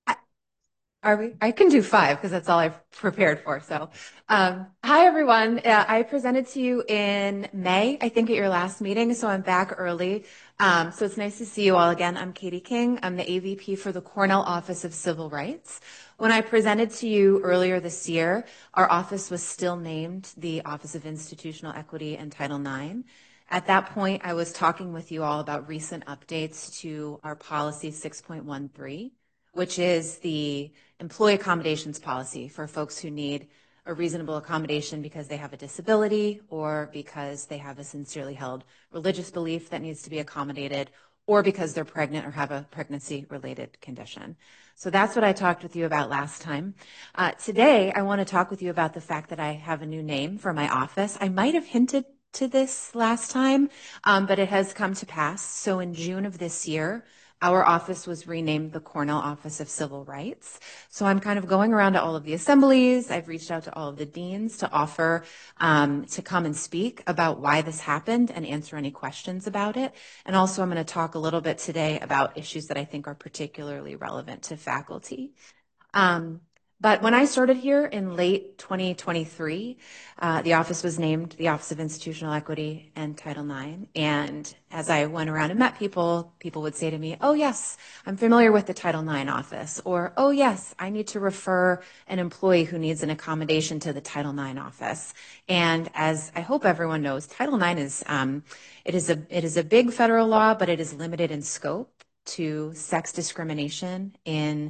I can do 5 because that's all I've prepared for. So, hi everyone. I presented to you in May, I think, at your last meeting. So I'm back early. So it's nice to see you all again. I'm Katie King. I'm the AVP for the Cornell Office of Civil Rights. When I presented to you earlier this year, our office was still named the Office of Institutional Equity and Title IX. At that point, I was talking with you all about recent updates to our policy 6.13, which is the employee accommodations policy for folks who need a reasonable accommodation because they have a disability or because they have a sincerely held religious belief that needs to be accommodated, or because they're pregnant or have a pregnancy-related condition. So that's what I talked with you about last time. Today, I want to talk with you about the fact that I have a new name for my office. I might have hinted to this last time, but it has come to pass. So in June of this year, our office was renamed the Cornell Office of Civil Rights. So I'm kind of going around to all of the assemblies. I've reached out to all of the deans to offer to come and speak about why this happened and answer any questions about it. And also I'm going to talk a little bit today about issues that I think are particularly relevant to faculty. But when I started here in late 2023, the office was named the Office of Institutional Equity and Title IX. And as I went around and met people, people would say to me, oh, yes, I'm familiar with the Title IX office. Or, oh, yes, I need to refer an employee who needs an accommodation to the Title IX office. And as I hope everyone knows, Title IX is, it is a big federal law, but it is limited in scope to sex discrimination in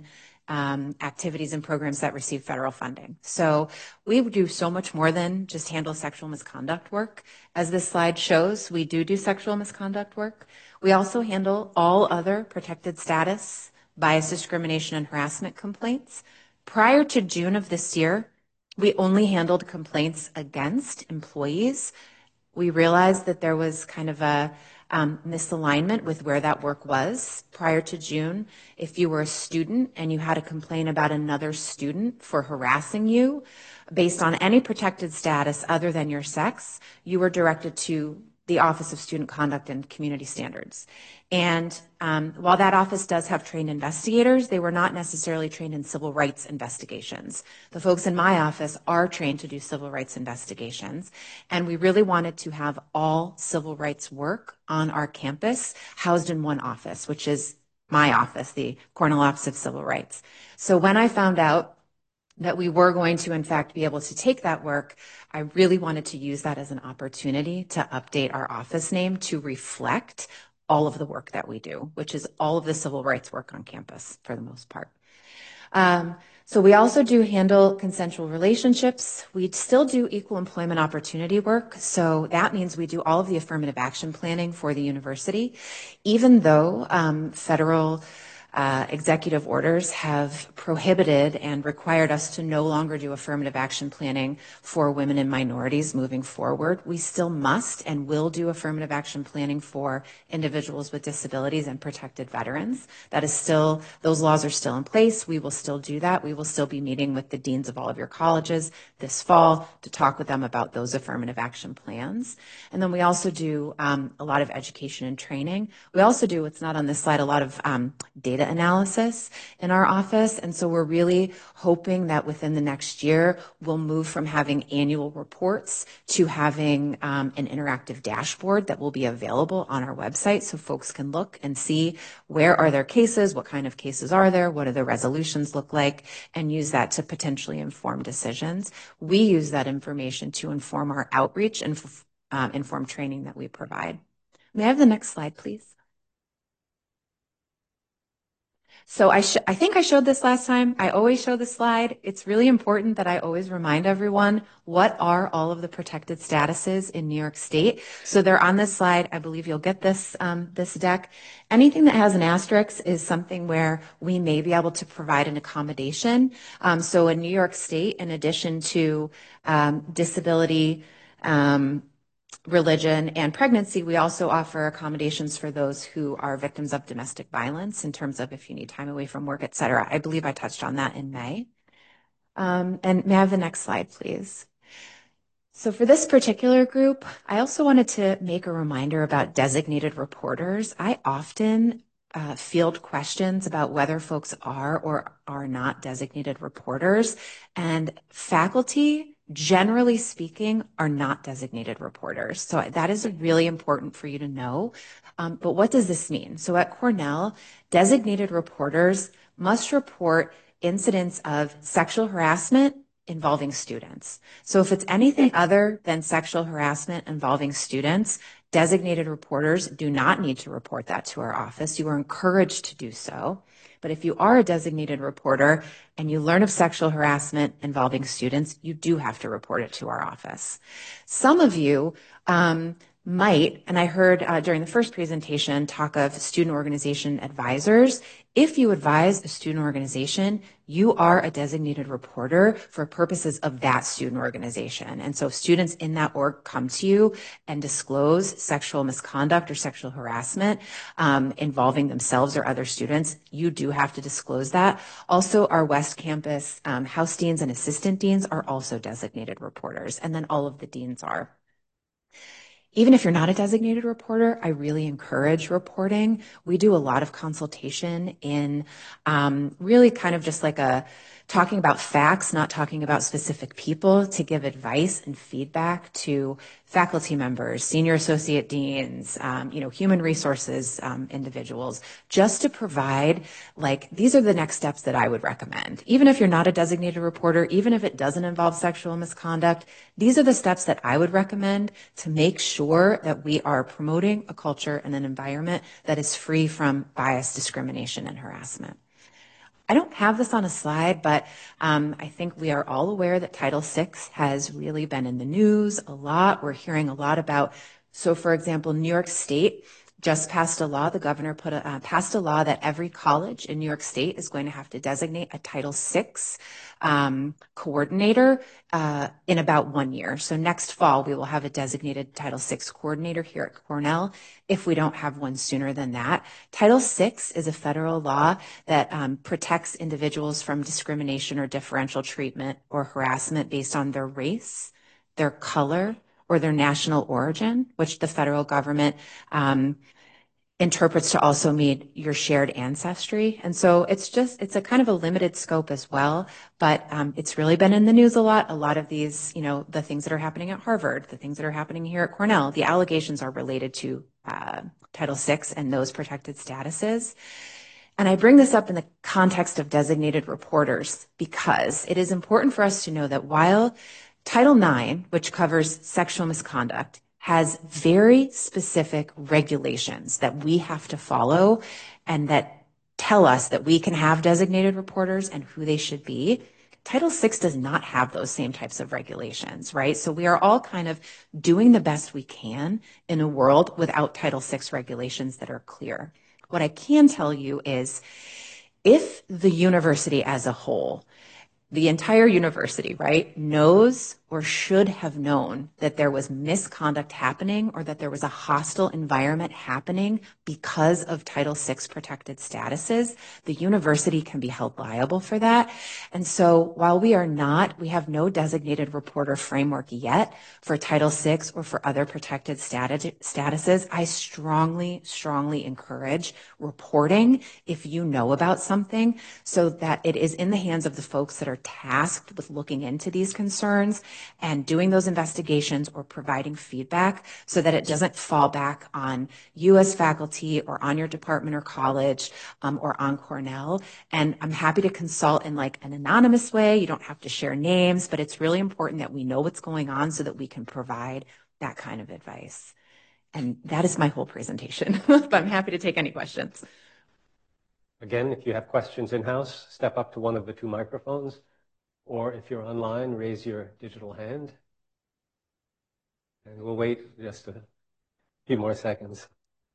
activities and programs that receive federal funding. So we do so much more than just handle sexual misconduct work. As this slide shows, we do sexual misconduct work. We also handle all other protected status, bias, discrimination, and harassment complaints. Prior to June of this year, we only handled complaints against employees. We realized that there was kind of a misalignment with where that work was. Prior to June, if you were a student and you had a complaint about another student for harassing you based on any protected status other than your sex, you were directed to the Office of Student Conduct and Community Standards. And while that office does have trained investigators, they were not necessarily trained in civil rights investigations. The folks in my office are trained to do civil rights investigations, and we really wanted to have all civil rights work on our campus housed in one office, which is my office, the Cornell Office of Civil Rights. So when I found out that we were going to, in fact, be able to take that work, I really wanted to use that as an opportunity to update our office name to reflect all of the work that we do, which is all of the civil rights work on campus for the most part. So we also do handle consensual relationships. We still do equal employment opportunity work. So that means we do all of the affirmative action planning for the university, even though federal executive orders have prohibited and required us to no longer do affirmative action planning for women and minorities moving forward. We still must and will do affirmative action planning for individuals with disabilities and protected veterans. That is still, those laws are still in place. We will still do that. We will still be meeting with the deans of all of your colleges this fall to talk with them about those affirmative action plans. And then we also do a lot of education and training. We also do, what's not on this slide, a lot of data analysis in our office. And so we're really hoping that within the next year, we'll move from having annual reports to having an interactive dashboard that will be available on our website so folks can look and see where are their cases, what kind of cases are there, what do the resolutions look like, and use that to potentially inform decisions. We use that information to inform our outreach and inform training that we provide. May I have the next slide, please? So I think I showed this last time. I always show this slide. It's really important that I always remind everyone what are all of the protected statuses in New York State. So they're on this slide. I believe you'll get this, this deck. Anything that has an asterisk is something where we may be able to provide an accommodation. So in New York State, in addition to disability, religion, and pregnancy, we also offer accommodations for those who are victims of domestic violence in terms of if you need time away from work, et cetera. I believe I touched on that in May. And may I have the next slide, please? So for this particular group, I also wanted to make a reminder about designated reporters. I often field questions about whether folks are or are not designated reporters, and faculty, generally speaking, are not designated reporters. So that is really important for you to know. But what does this mean? So at Cornell, designated reporters must report incidents of sexual harassment involving students. So if it's anything other than sexual harassment involving students, designated reporters do not need to report that to our office. You are encouraged to do so. But if you are a designated reporter and you learn of sexual harassment involving students, you do have to report it to our office. Some of you might, and I heard during the first presentation, talk of student organization advisors. If you advise a student organization, you are a designated reporter for purposes of that student organization. And so if students in that org come to you and disclose sexual misconduct or sexual harassment involving themselves or other students, you do have to disclose that. Also, our West Campus house deans and assistant deans are also designated reporters, and then all of the deans are. Even if you're not a designated reporter, I really encourage reporting. We do a lot of consultation in really kind of just like talking about facts, not talking about specific people, to give advice and feedback to faculty members, senior associate deans, human resources individuals, just to provide, these are the next steps that I would recommend. Even if you're not a designated reporter, even if it doesn't involve sexual misconduct, these are the steps that I would recommend to make sure that we are promoting a culture and an environment that is free from bias, discrimination, and harassment. I don't have this on a slide, but I think we are all aware that Title VI has really been in the news a lot. We're hearing a lot about, so for example, New York State just passed a law. The governor passed a law that every college in New York State is going to have to designate a Title VI coordinator in about 1 year. So next fall, we will have a designated Title VI coordinator here at Cornell if we don't have one sooner than that. Title VI is a federal law that protects individuals from discrimination or differential treatment or harassment based on their race, their color, or their national origin, which the federal government interprets to also mean your shared ancestry. And so it's a kind of a limited scope as well, but it's really been in the news a lot. A lot of these, the things that are happening at Harvard, the things that are happening here at Cornell, the allegations are related to Title VI and those protected statuses. And I bring this up in the context of designated reporters because it is important for us to know that while Title IX, which covers sexual misconduct, has very specific regulations that we have to follow and that tell us that we can have designated reporters and who they should be. Title VI does not have those same types of regulations, right? So we are all kind of doing the best we can in a world without Title VI regulations that are clear. What I can tell you is if the university as a whole, the entire university, right, knows or should have known that there was misconduct happening or that there was a hostile environment happening because of Title VI protected statuses, the university can be held liable for that. And so while we have no designated reporter framework yet for Title VI or for other protected statuses, I strongly, strongly encourage reporting if you know about something so that it is in the hands of the folks that are tasked with looking into these concerns and doing those investigations or providing feedback so that it doesn't fall back on you as faculty or on your department or college or on Cornell. And I'm happy to consult in like an anonymous way. You don't have to share names, but it's really important that we know what's going on so that we can provide that kind of advice. And that is my whole presentation, but I'm happy to take any questions. Again, if you have questions in-house, step up to one of the two microphones. Or if you're online, raise your digital hand. And we'll wait just a few more seconds.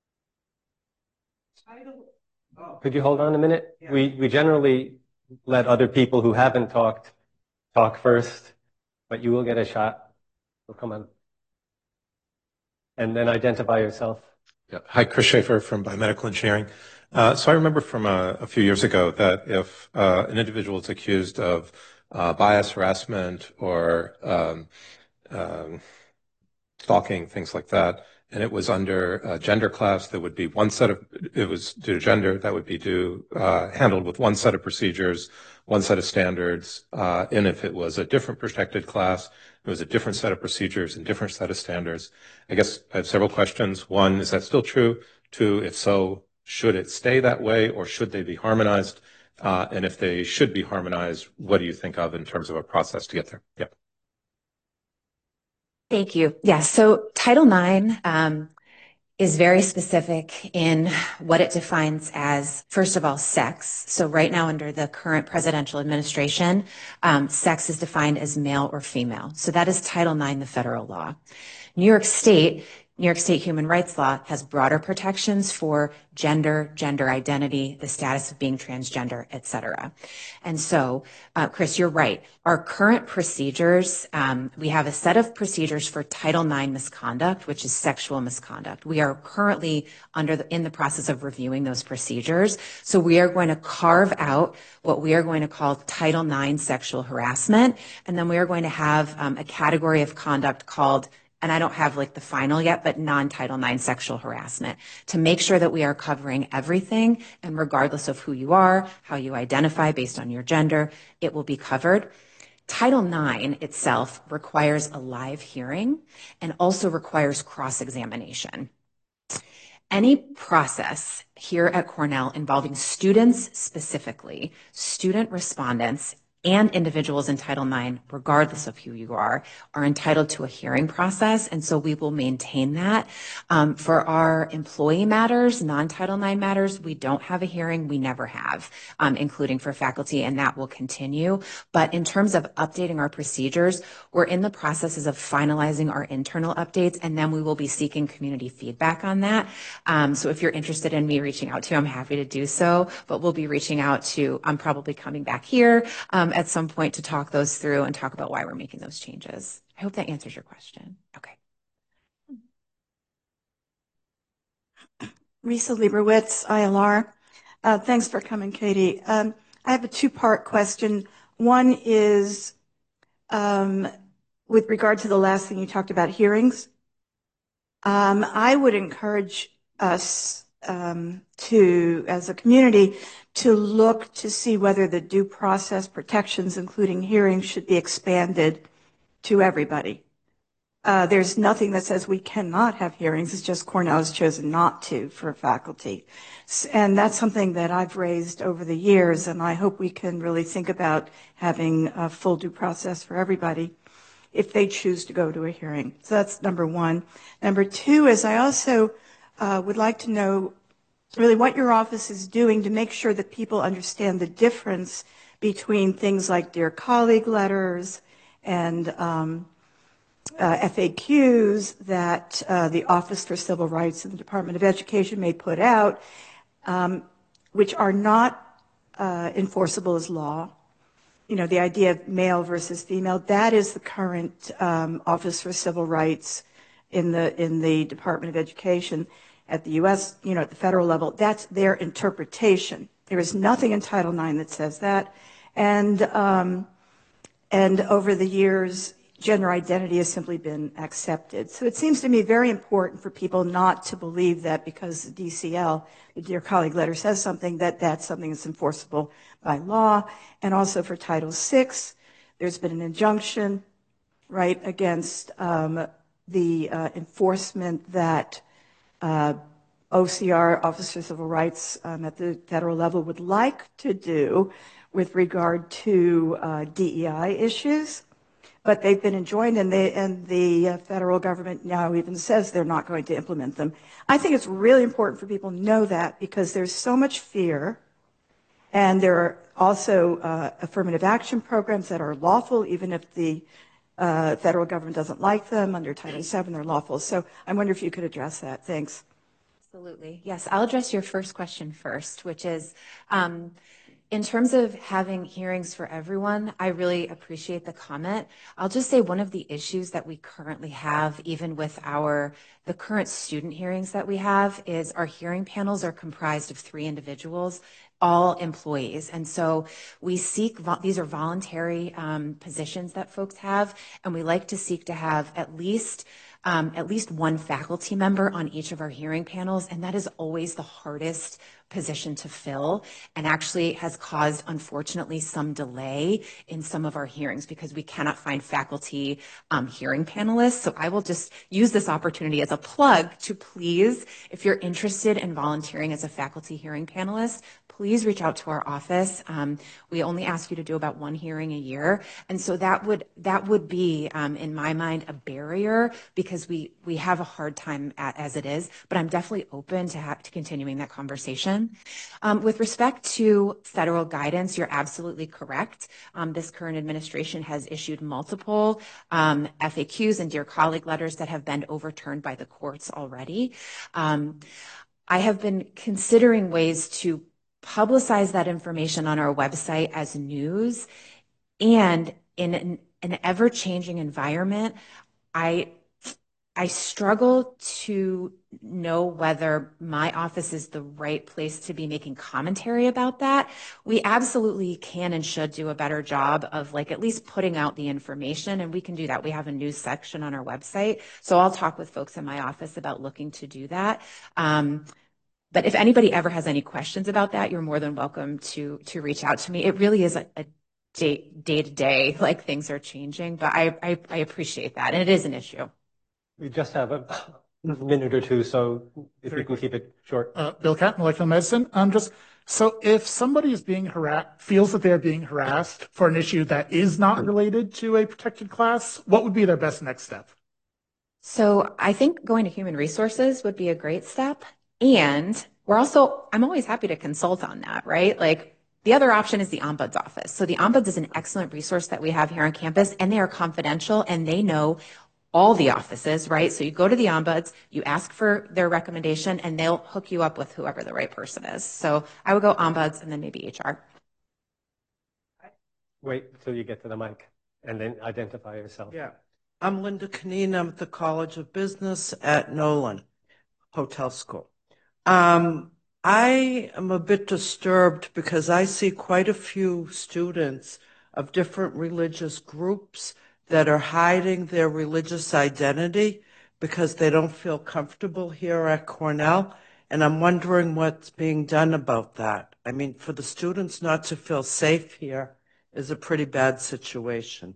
Could you hold on a minute? Yeah. We generally let other people who haven't talk first, but you will get a shot. So come on. And then identify yourself. Yeah. Hi, Chris Schaefer from Biomedical Engineering. So I remember from a few years ago that if an individual is accused of bias, harassment, or stalking, things like that, and it was under a gender class, there would be one set of, it was due to gender, that would be handled with one set of procedures, one set of standards, and if it was a different protected class, it was a different set of procedures and different set of standards. I guess I have several questions. One, is that still true? Two, if so, should it stay that way or should they be harmonized? And if they should be harmonized, what do you think of in terms of a process to get there? Yeah. Thank you. Yeah, so Title IX is very specific in what it defines as, first of all, sex. So right now under the current presidential administration, sex is defined as male or female. So that is Title IX, the federal law. New York State human rights law has broader protections for gender identity, the status of being transgender, et cetera. And so, Chris, you're right. Our current procedures, we have a set of procedures for Title IX misconduct, which is sexual misconduct. We are currently in the process of reviewing those procedures. So we are going to carve out what we are going to call Title IX sexual harassment. And then we are going to have a category of conduct called, and I don't have like the final yet, but non-Title IX sexual harassment, to make sure that we are covering everything, and regardless of who you are, how you identify based on your gender, it will be covered. Title IX itself requires a live hearing and also requires cross-examination. Any process here at Cornell involving students specifically, student respondents, and individuals in Title IX, regardless of who you are entitled to a hearing process. And so we will maintain that. For our employee matters, non-Title IX matters, we don't have a hearing. We never have, including for faculty, and that will continue. But in terms of updating our procedures, we're in the processes of finalizing our internal updates, and then we will be seeking community feedback on that. So if you're interested in me reaching out to you, I'm happy to do so, but we'll be reaching out to, I'm probably coming back here at some point to talk those through and talk about why we're making those changes. I hope that answers your question. Okay. Risa Lieberwitz, ILR. Thanks for coming, Katie. I have a two-part question. One is with regard to the last thing you talked about, hearings. I would encourage us to, as a community, to look to see whether the due process protections, including hearings, should be expanded to everybody. There's nothing that says we cannot have hearings. It's just Cornell has chosen not to for faculty. And that's something that I've raised over the years, and I hope we can really think about having a full due process for everybody if they choose to go to a hearing. So that's number one. Number two is I also would like to know really what your office is doing to make sure that people understand the difference between things like Dear Colleague letters and FAQs that the Office for Civil Rights and the Department of Education may put out, which are not enforceable as law. You know, the idea of male versus female, that is the current Office for Civil Rights in the Department of Education at the U.S., you know, at the federal level. That's their interpretation. There is nothing in Title IX that says that. And over the years, gender identity has simply been accepted. So it seems to me very important for people not to believe that because the DCL, the Dear Colleague letter, says something, that that's something that's enforceable by law. And also for Title VI, there's been an injunction, right, against the enforcement that OCR, Office of Civil Rights, at the federal level would like to do with regard to DEI issues. But they've been enjoined, and the federal government now even says they're not going to implement them. I think it's really important for people to know that because there's so much fear, and there are also affirmative action programs that are lawful, even if the federal government doesn't like them. Under Title VII, they're lawful. So I wonder if you could address that. Thanks. Absolutely. Yes, I'll address your first question first, which is, in terms of having hearings for everyone, I really appreciate the comment. I'll just say one of the issues that we currently have, even with the current student hearings that we have, is our hearing panels are comprised of 3 individuals, all employees. And so we seek, these are voluntary positions that folks have, and we like to seek to have at least one faculty member on each of our hearing panels, and that is always the hardest position to fill and actually has caused, unfortunately, some delay in some of our hearings because we cannot find faculty hearing panelists. So I will just use this opportunity as a plug to please, if you're interested in volunteering as a faculty hearing panelist, please reach out to our office. We only ask you to do about 1 hearing a year. And so that would be, in my mind, a barrier because we have a hard time as it is, but I'm definitely open to continuing that conversation. With respect to federal guidance, you're absolutely correct. This current administration has issued multiple FAQs and Dear Colleague letters that have been overturned by the courts already. I have been considering ways to publicize that information on our website as news, and in an ever-changing environment, I struggle to know whether my office is the right place to be making commentary about that. We absolutely can and should do a better job of at least putting out the information, and we can do that. We have a news section on our website, so I'll talk with folks in my office about looking to do that. But if anybody ever has any questions about that, you're more than welcome to reach out to me. It really is a day-to-day, things are changing, but I appreciate that, and it is an issue. We just have a minute or two, so if you can keep it short. Bill Catt, Molecular Medicine. Just So if somebody is being feels that they're being harassed for an issue that is not related to a protected class, what would be their best next step? So I think going to human resources would be a great step. And I'm always happy to consult on that, right? Like the other option is the Ombuds office. So the Ombuds is an excellent resource that we have here on campus, and they are confidential and they know all the offices, right? So you go to the Ombuds, you ask for their recommendation, and they'll hook you up with whoever the right person is. So I would go Ombuds and then maybe HR. Wait until you get to the mic and then identify yourself. Yeah. I'm Linda Canine. I'm at the College of Business at Nolan Hotel School. I am a bit disturbed because I see quite a few students of different religious groups that are hiding their religious identity because they don't feel comfortable here at Cornell. And I'm wondering what's being done about that. I mean, for the students not to feel safe here is a pretty bad situation.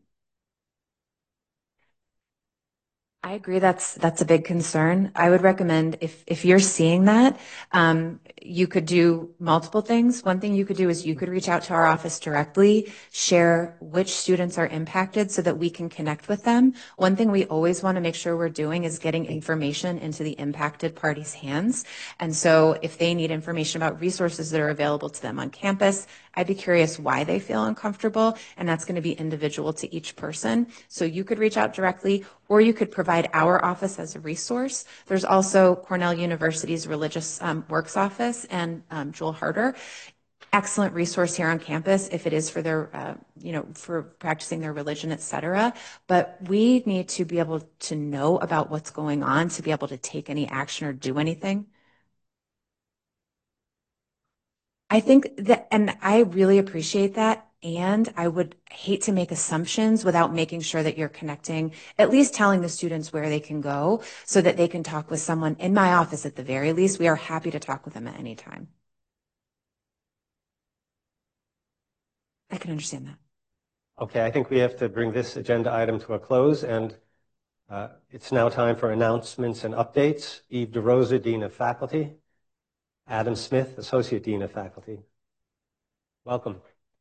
I agree. That's a big concern. I would recommend if you're seeing that, you could do multiple things. One thing you could do is you could reach out to our office directly, share which students are impacted so that we can connect with them. One thing we always want to make sure we're doing is getting information into the impacted parties' hands. And so if they need information about resources that are available to them on campus, I'd be curious why they feel uncomfortable, and that's going to be individual to each person. So you could reach out directly, or you could provide our office as a resource. There's also Cornell University's Religious Works Office and Joel Harder. Excellent resource here on campus if it is for their, for practicing their religion, et cetera. But we need to be able to know about what's going on to be able to take any action or do anything. I think that, and I really appreciate that. And I would hate to make assumptions without making sure that you're connecting, at least telling the students where they can go so that they can talk with someone in my office at the very least. We are happy to talk with them at any time. I can understand that. Okay, I think we have to bring this agenda item to a close, and it's now time for announcements and updates. Eve DeRosa, Dean of Faculty. Adam Smith, Associate Dean of Faculty. Welcome.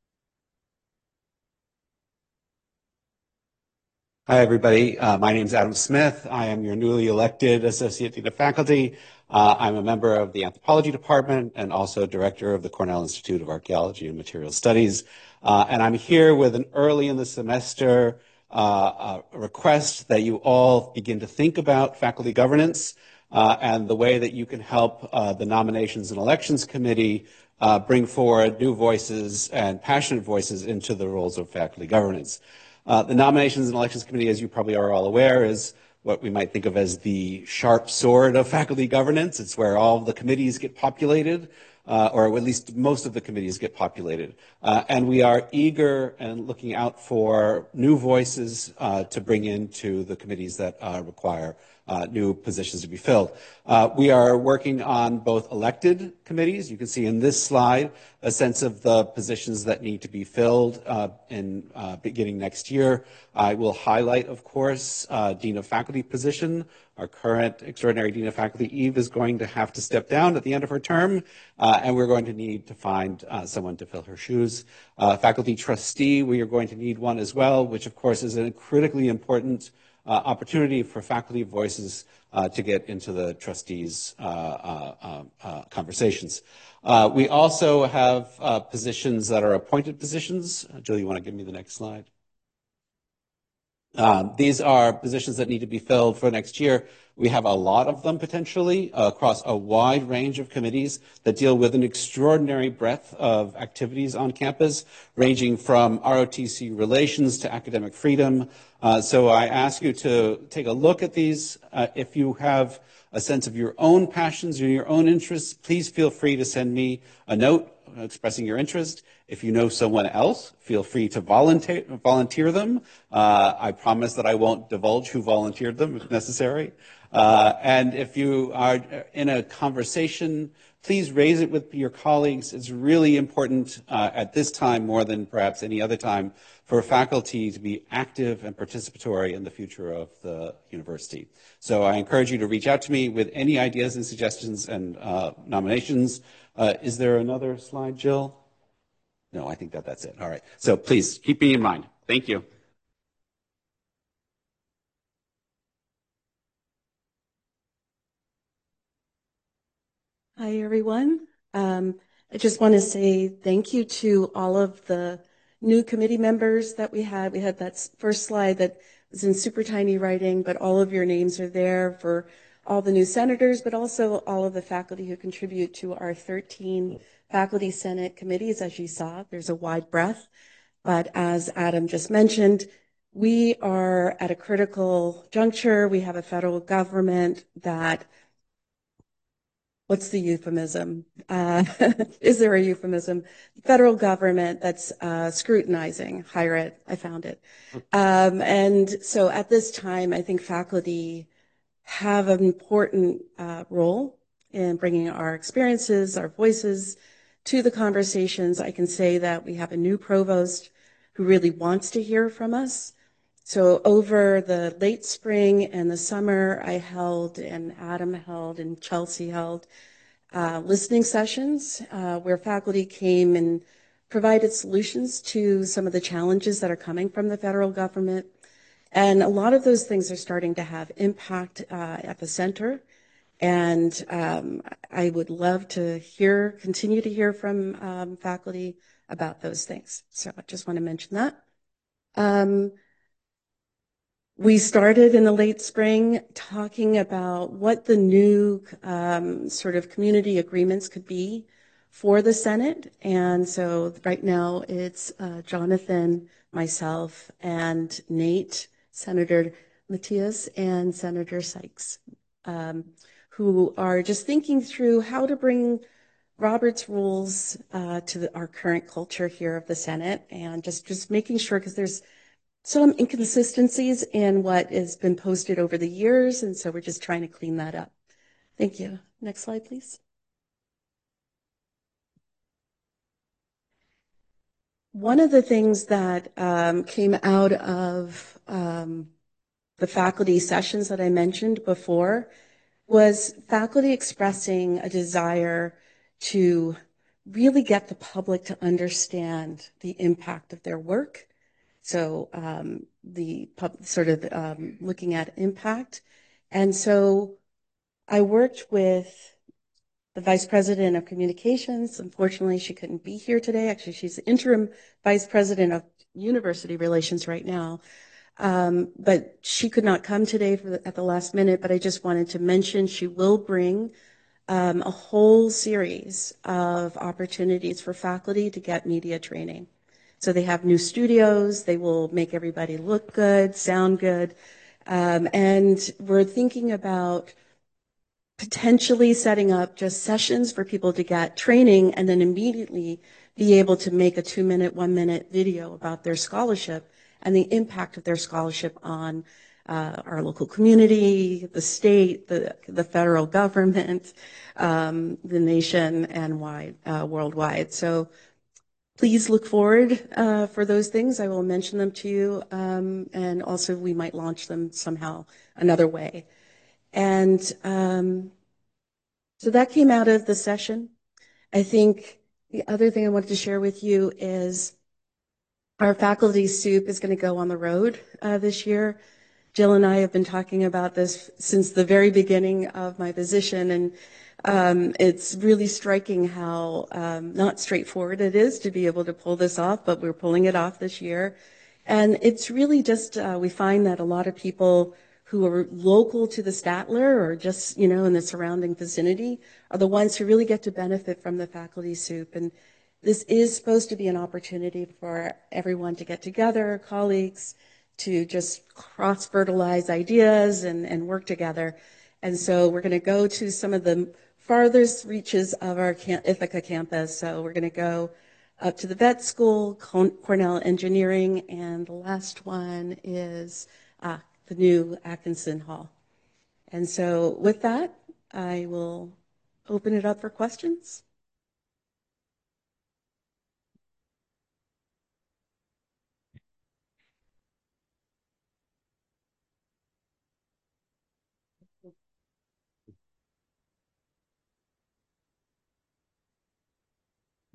Hi, everybody. My name is Adam Smith. I am your newly elected Associate Dean of Faculty. I'm a member of the Anthropology Department and also Director of the Cornell Institute of Archaeology and Material Studies. And I'm here with an early in the semester request that you all begin to think about faculty governance and the way that you can help the Nominations and Elections Committee bring forward new voices and passionate voices into the roles of faculty governance. The Nominations and Elections Committee, as you probably are all aware, is what we might think of as the sharp sword of faculty governance. It's where all the committees get populated, or at least most of the committees get populated. And we are eager and looking out for new voices to bring into the committees that require new positions to be filled. We are working on both elected committees. You can see in this slide a sense of the positions that need to be filled in beginning next year. I will highlight, of course, Dean of Faculty position. Our current extraordinary Dean of Faculty, Eve, is going to have to step down at the end of her term, and we're going to need to find someone to fill her shoes. Faculty trustee, we are going to need one as well, which of course is a critically important opportunity for faculty voices to get into the trustees' conversations. We also have positions that are appointed positions. Jill, you want to give me the next slide? These are positions that need to be filled for next year. We have a lot of them potentially across a wide range of committees that deal with an extraordinary breadth of activities on campus, ranging from ROTC relations to academic freedom. So I ask you to take a look at these. If you have a sense of your own passions or your own interests, please feel free to send me a note expressing your interest. If you know someone else, feel free to volunteer them. I promise that I won't divulge who volunteered them if necessary. And if you are in a conversation, please raise it with your colleagues. It's really important at this time, more than perhaps any other time, for faculty to be active and participatory in the future of the university. So I encourage you to reach out to me with any ideas and suggestions and nominations. Is there another slide, Jill? No, I think that's it. All right. So please keep me in mind. Thank you. Hi, everyone. I just want to say thank you to all of the new committee members that we had. We had that first slide that was in super tiny writing, but all of your names are there for all the new senators, but also all of the faculty who contribute to our 13 faculty senate committees. As you saw, there's a wide breadth. But as Adam just mentioned, we are at a critical juncture. We have a federal government that what's the euphemism? Is there a euphemism? Federal government that's scrutinizing higher ed. I found it. And so at this time, I think faculty have an important role in bringing our experiences, our voices to the conversations. I can say that we have a new provost who really wants to hear from us. So over the late spring and the summer, I held, and Adam held, and Chelsea held listening sessions where faculty came and provided solutions to some of the challenges that are coming from the federal government. And a lot of those things are starting to have impact at the center. And I would love to continue to hear from faculty about those things. So I just want to mention that. We started in the late spring talking about what the new sort of community agreements could be for the Senate. And so right now it's Jonathan, myself, and Nate, Senator Matias, and Senator Sykes, who are just thinking through how to bring Robert's rules to our current culture here of the Senate, and just making sure, because there's some inconsistencies in what has been posted over the years, and so we're just trying to clean that up. Thank you. Next slide, please. One of the things that came out of the faculty sessions that I mentioned before was faculty expressing a desire to really get the public to understand the impact of their work. So looking at impact. And so I worked with the Vice President of Communications. Unfortunately, she couldn't be here today. Actually, she's the interim Vice President of University Relations right now. But she could not come today at the last minute, but I just wanted to mention she will bring a whole series of opportunities for faculty to get media training. So they have new studios, they will make everybody look good, sound good. And we're thinking about potentially setting up just sessions for people to get training and then immediately be able to make a 2-minute, 1-minute video about their scholarship and the impact of their scholarship on our local community, the state, the federal government, the nation, and worldwide. So please look forward for those things. I will mention them to you, and also we might launch them somehow another way. And so that came out of the session. I think the other thing I wanted to share with you is our faculty soup is going to go on the road this year. Jill and I have been talking about this since the very beginning of my position, and it's really striking how not straightforward it is to be able to pull this off, but we're pulling it off this year. And it's really just, we find that a lot of people who are local to the Statler or just, in the surrounding vicinity are the ones who really get to benefit from the faculty soup. And this is supposed to be an opportunity for everyone to get together, colleagues, to just cross-fertilize ideas and work together. And so we're going to go to some of the farthest reaches of our Ithaca campus. So we're going to go up to the vet school, Cornell Engineering, and the last one is the new Atkinson Hall. And so with that, I will open it up for questions.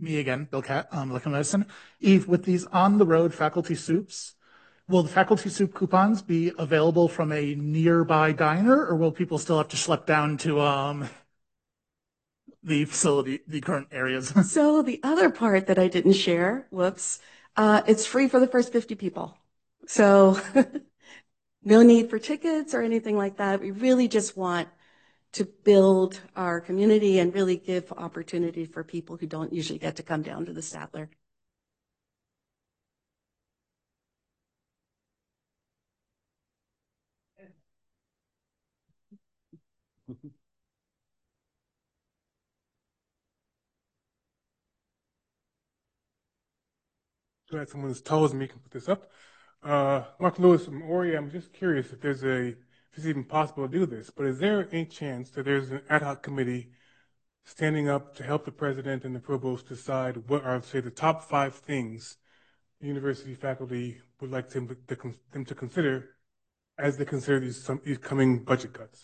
Me again, Bill Cat, Molecular Medicine. Eve, with these on-the-road faculty soups, will the faculty soup coupons be available from a nearby diner, or will people still have to schlep down to the facility, the current areas? So the other part that I didn't share, whoops, it's free for the first 50 people. So no need for tickets or anything like that. We really just want to build our community and really give opportunity for people who don't usually get to come down to the Statler. Glad someone as tall as me can put this up. Mark Lewis from Ori, I'm just curious if it's even possible to do this, but is there any chance that there's an ad hoc committee standing up to help the president and the provost decide what are, say, the top 5 things the university faculty would like them to consider as they consider these coming budget cuts?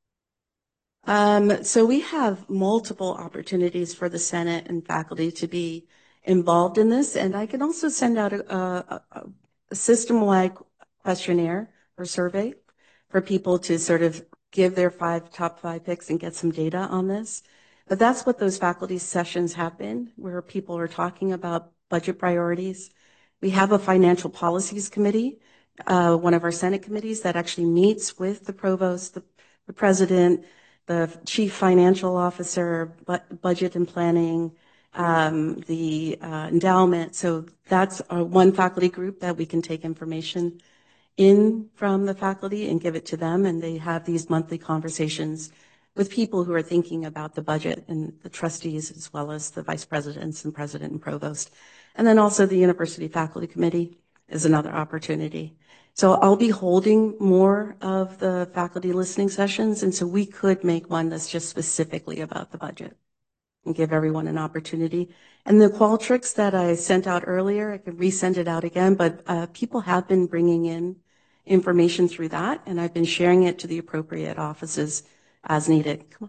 So we have multiple opportunities for the Senate and faculty to be involved in this, and I can also send out a system-wide questionnaire or survey for people to sort of give their top five picks and get some data on this. But that's what those faculty sessions have been, where people are talking about budget priorities. We have a financial policies committee, one of our Senate committees that actually meets with the provost, the president, the chief financial officer, budget and planning, the endowment. So that's one faculty group that we can take information in from the faculty and give it to them. And they have these monthly conversations with people who are thinking about the budget, and the trustees, as well as the vice presidents and president and provost. And then also the university faculty committee is another opportunity. So I'll be holding more of the faculty listening sessions. And so we could make one that's just specifically about the budget and give everyone an opportunity. And the Qualtrics that I sent out earlier, I can resend it out again, but people have been bringing in information through that, and I've been sharing it to the appropriate offices as needed. Come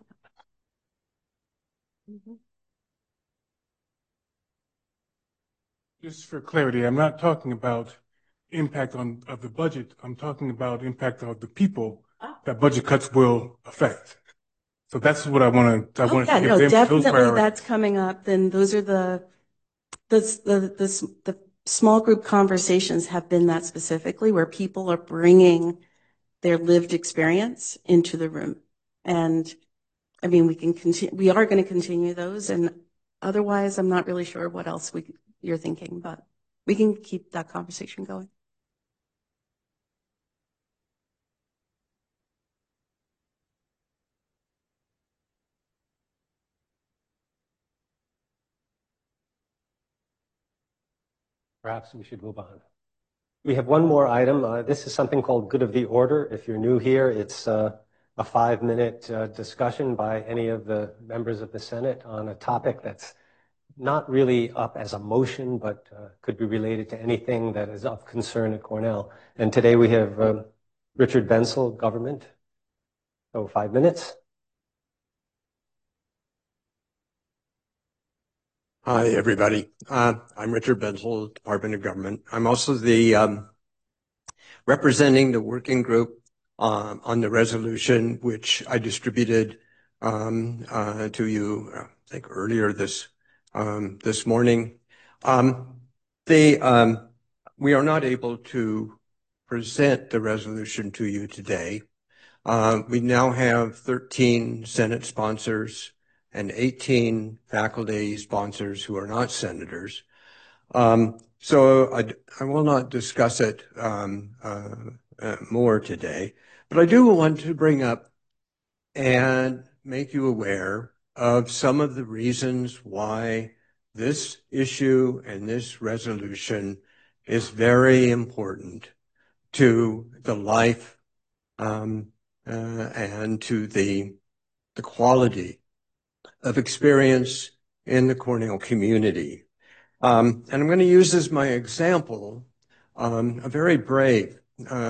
on. Mm-hmm. Just for clarity, I'm not talking about impact of the budget. I'm talking about impact of the people that budget cuts will affect. So that's what I want to. Yeah, no, definitely that's coming up. Then those are the small group conversations have been that specifically, where people are bringing their lived experience into the room. And I mean, we are going to continue those, and otherwise I'm not really sure what else you're thinking, but we can keep that conversation going. Perhaps we should move on. We have one more item. This is something called Good of the Order. If you're new here, it's a 5-minute discussion by any of the members of the Senate on a topic that's not really up as a motion, but could be related to anything that is of concern at Cornell. And today we have Richard Bensel, government. So 5 minutes. Hi, everybody. I'm Richard Bensel, Department of Government. I'm also the representing the working group on the resolution, which I distributed to you, I think, earlier this morning. We are not able to present the resolution to you today. We now have 13 Senate sponsors and 18 faculty sponsors who are not senators. So I will not discuss it more today, but I do want to bring up and make you aware of some of the reasons why this issue and this resolution is very important to the life and to the quality of experience in the Cornell community. And I'm going to use as my example a very brave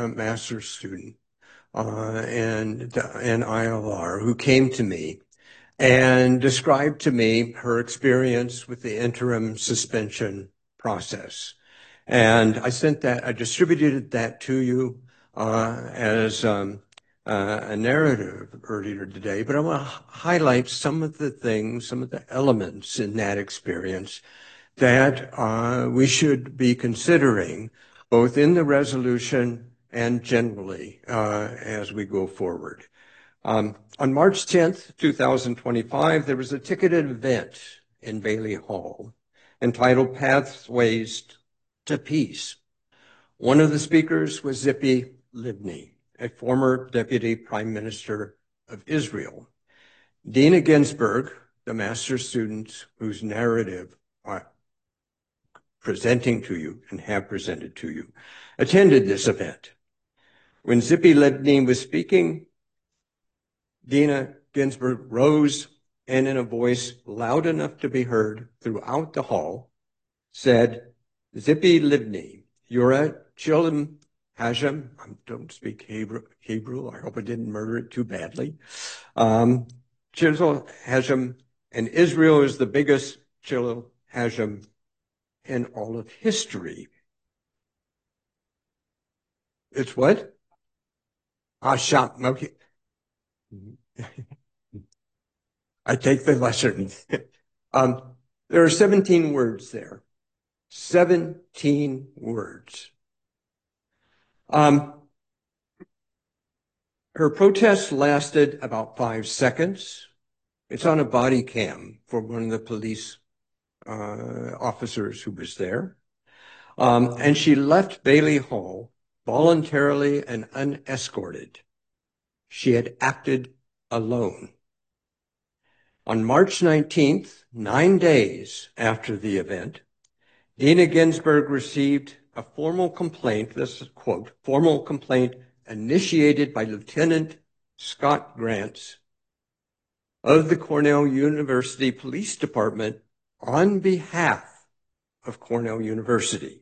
master's student and ILR who came to me and described to me her experience with the interim suspension process. And I distributed that to you as a narrative earlier today, but I want to highlight some of the things, some of the elements in that experience that we should be considering both in the resolution and generally as we go forward. On March 10th, 2025, there was a ticketed event in Bailey Hall entitled Pathways to Peace. One of the speakers was Tzipi Livni, a former deputy prime minister of Israel. Dina Ginsburg, the master's students whose narrative I'm presenting to you and have presented to you, attended this event. When Tzipi Livni was speaking, Dina Ginsburg rose and in a voice loud enough to be heard throughout the hall said, Tzipi Livni, Yura Chilim Hashem, I don't speak Hebrew, I hope I didn't murder it too badly. Chilil Hashem, and Israel is the biggest Chilil Hashem in all of history. It's what? Hashem, okay. I take the lesson. There are 17 words there. 17 words. Her protest lasted about 5 seconds. It's on a body cam for one of the police officers who was there. And she left Bailey Hall voluntarily and unescorted. She had acted alone. On March 19th, 9 days after the event, Dina Ginsburg received a formal complaint, this is a quote, formal complaint initiated by Lieutenant Scott Grants of the Cornell University Police Department on behalf of Cornell University.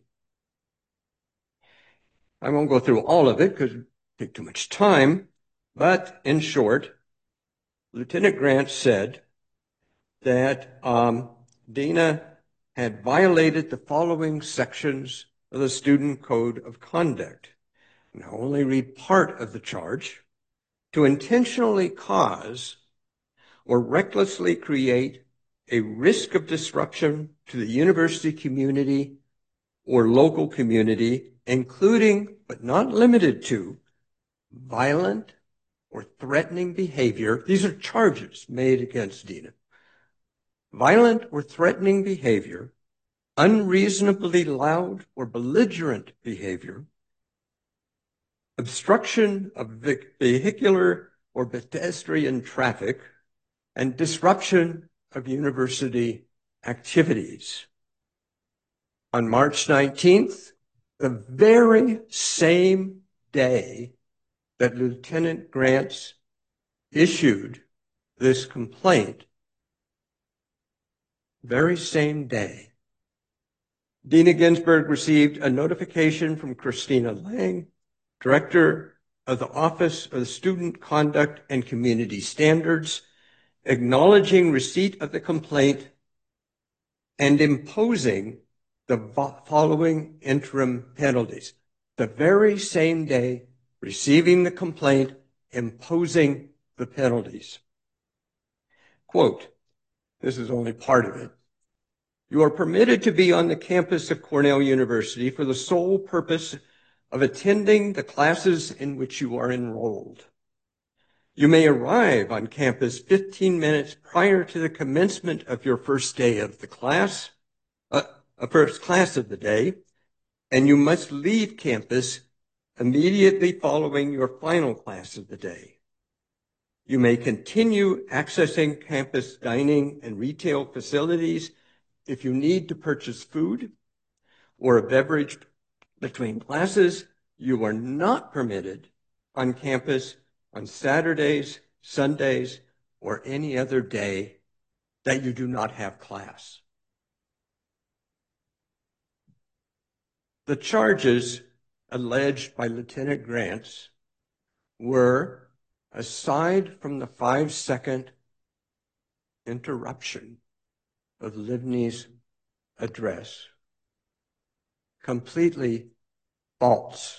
I won't go through all of it because it would take too much time, but in short, Lieutenant Grants said that Dina had violated the following sections of the Student Code of Conduct. And I'll only read part of the charge: to intentionally cause or recklessly create a risk of disruption to the university community or local community, including but not limited to violent or threatening behavior. These are charges made against Dina. Violent or threatening behavior, unreasonably loud or belligerent behavior, obstruction of vehicular or pedestrian traffic, and disruption of university activities. On March 19th, the very same day that Lieutenant Grants issued this complaint, very same day, Dina Ginsburg received a notification from Christina Lang, Director of the Office of Student Conduct and Community Standards, acknowledging receipt of the complaint and imposing the following interim penalties. The very same day, receiving the complaint, imposing the penalties. Quote, this is only part of it. You are permitted to be on the campus of Cornell University for the sole purpose of attending the classes in which you are enrolled. You may arrive on campus 15 minutes prior to the commencement of your first day of the class, first class of the day, and you must leave campus immediately following your final class of the day. You may continue accessing campus dining and retail facilities if you need to purchase food or a beverage between classes. You are not permitted on campus on Saturdays, Sundays, or any other day that you do not have class. The charges alleged by Lieutenant Grants were, aside from the 5-second interruption of Livni's address. Completely false.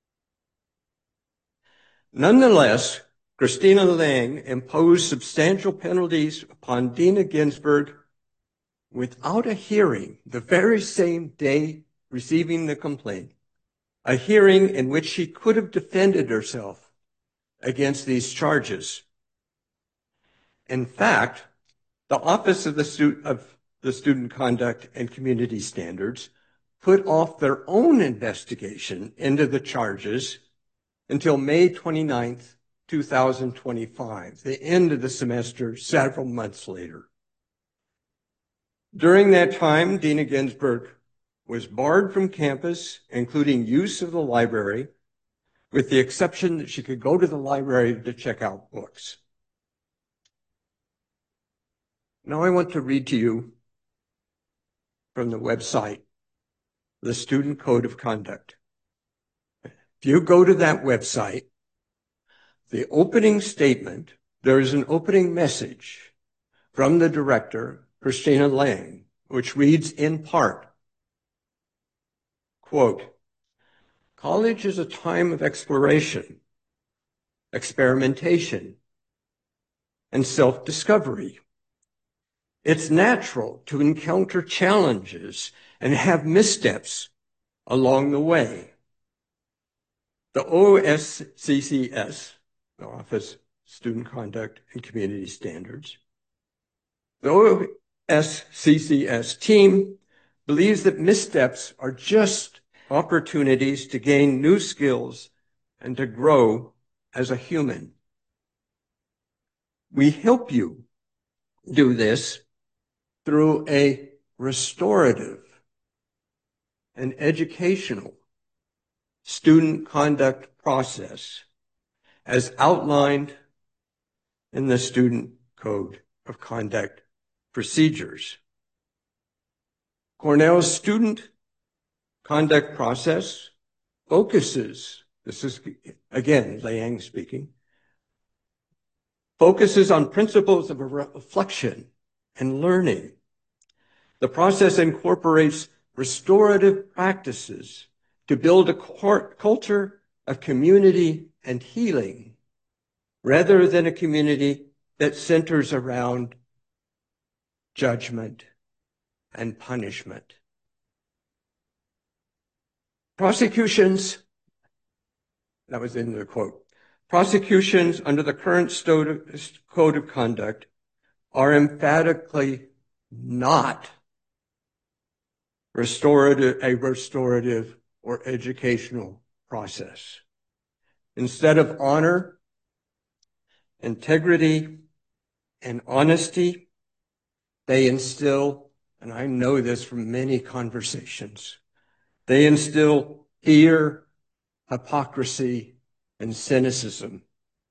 Nonetheless, Christina Lang imposed substantial penalties upon Deena Ginsburg without a hearing the very same day receiving the complaint, a hearing in which she could have defended herself against these charges. In fact, the Office of the Student Conduct and Community Standards put off their own investigation into the charges until May 29th, 2025, the end of the semester, several months later. During that time, Deena Ginsburg was barred from campus, including use of the library, with the exception that she could go to the library to check out books. Now I want to read to you from the website, the Student Code of Conduct. If you go to that website, the opening statement, there is an opening message from the director, Christina Lang, which reads in part, quote, "College is a time of exploration, experimentation, and self-discovery. It's natural to encounter challenges and have missteps along the way. The OSCCS, the Office of Student Conduct and Community Standards, the OSCCS team believes that missteps are just opportunities to gain new skills and to grow as a human. We help you do this through a restorative and educational student conduct process as outlined in the Student Code of Conduct procedures. Cornell's student conduct process focuses, this is again Lang speaking, focuses on principles of reflection and learning. The process incorporates restorative practices to build a culture of community and healing, rather than a community that centers around judgment and punishment. Prosecutions, that was in the quote, prosecutions under the current Code of Conduct are emphatically not a restorative or educational process. Instead of honor, integrity, and honesty, they instill, and I know this from many conversations, they instill fear, hypocrisy, and cynicism.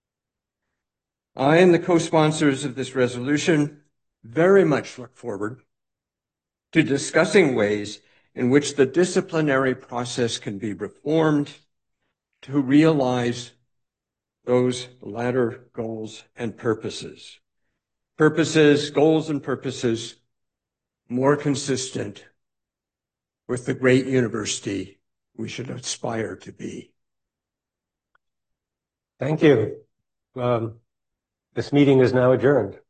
I and the co-sponsors of this resolution very much look forward to discussing ways in which the disciplinary process can be reformed to realize those latter goals and purposes. Goals and purposes more consistent with the great university we should aspire to be. Thank you. This meeting is now adjourned.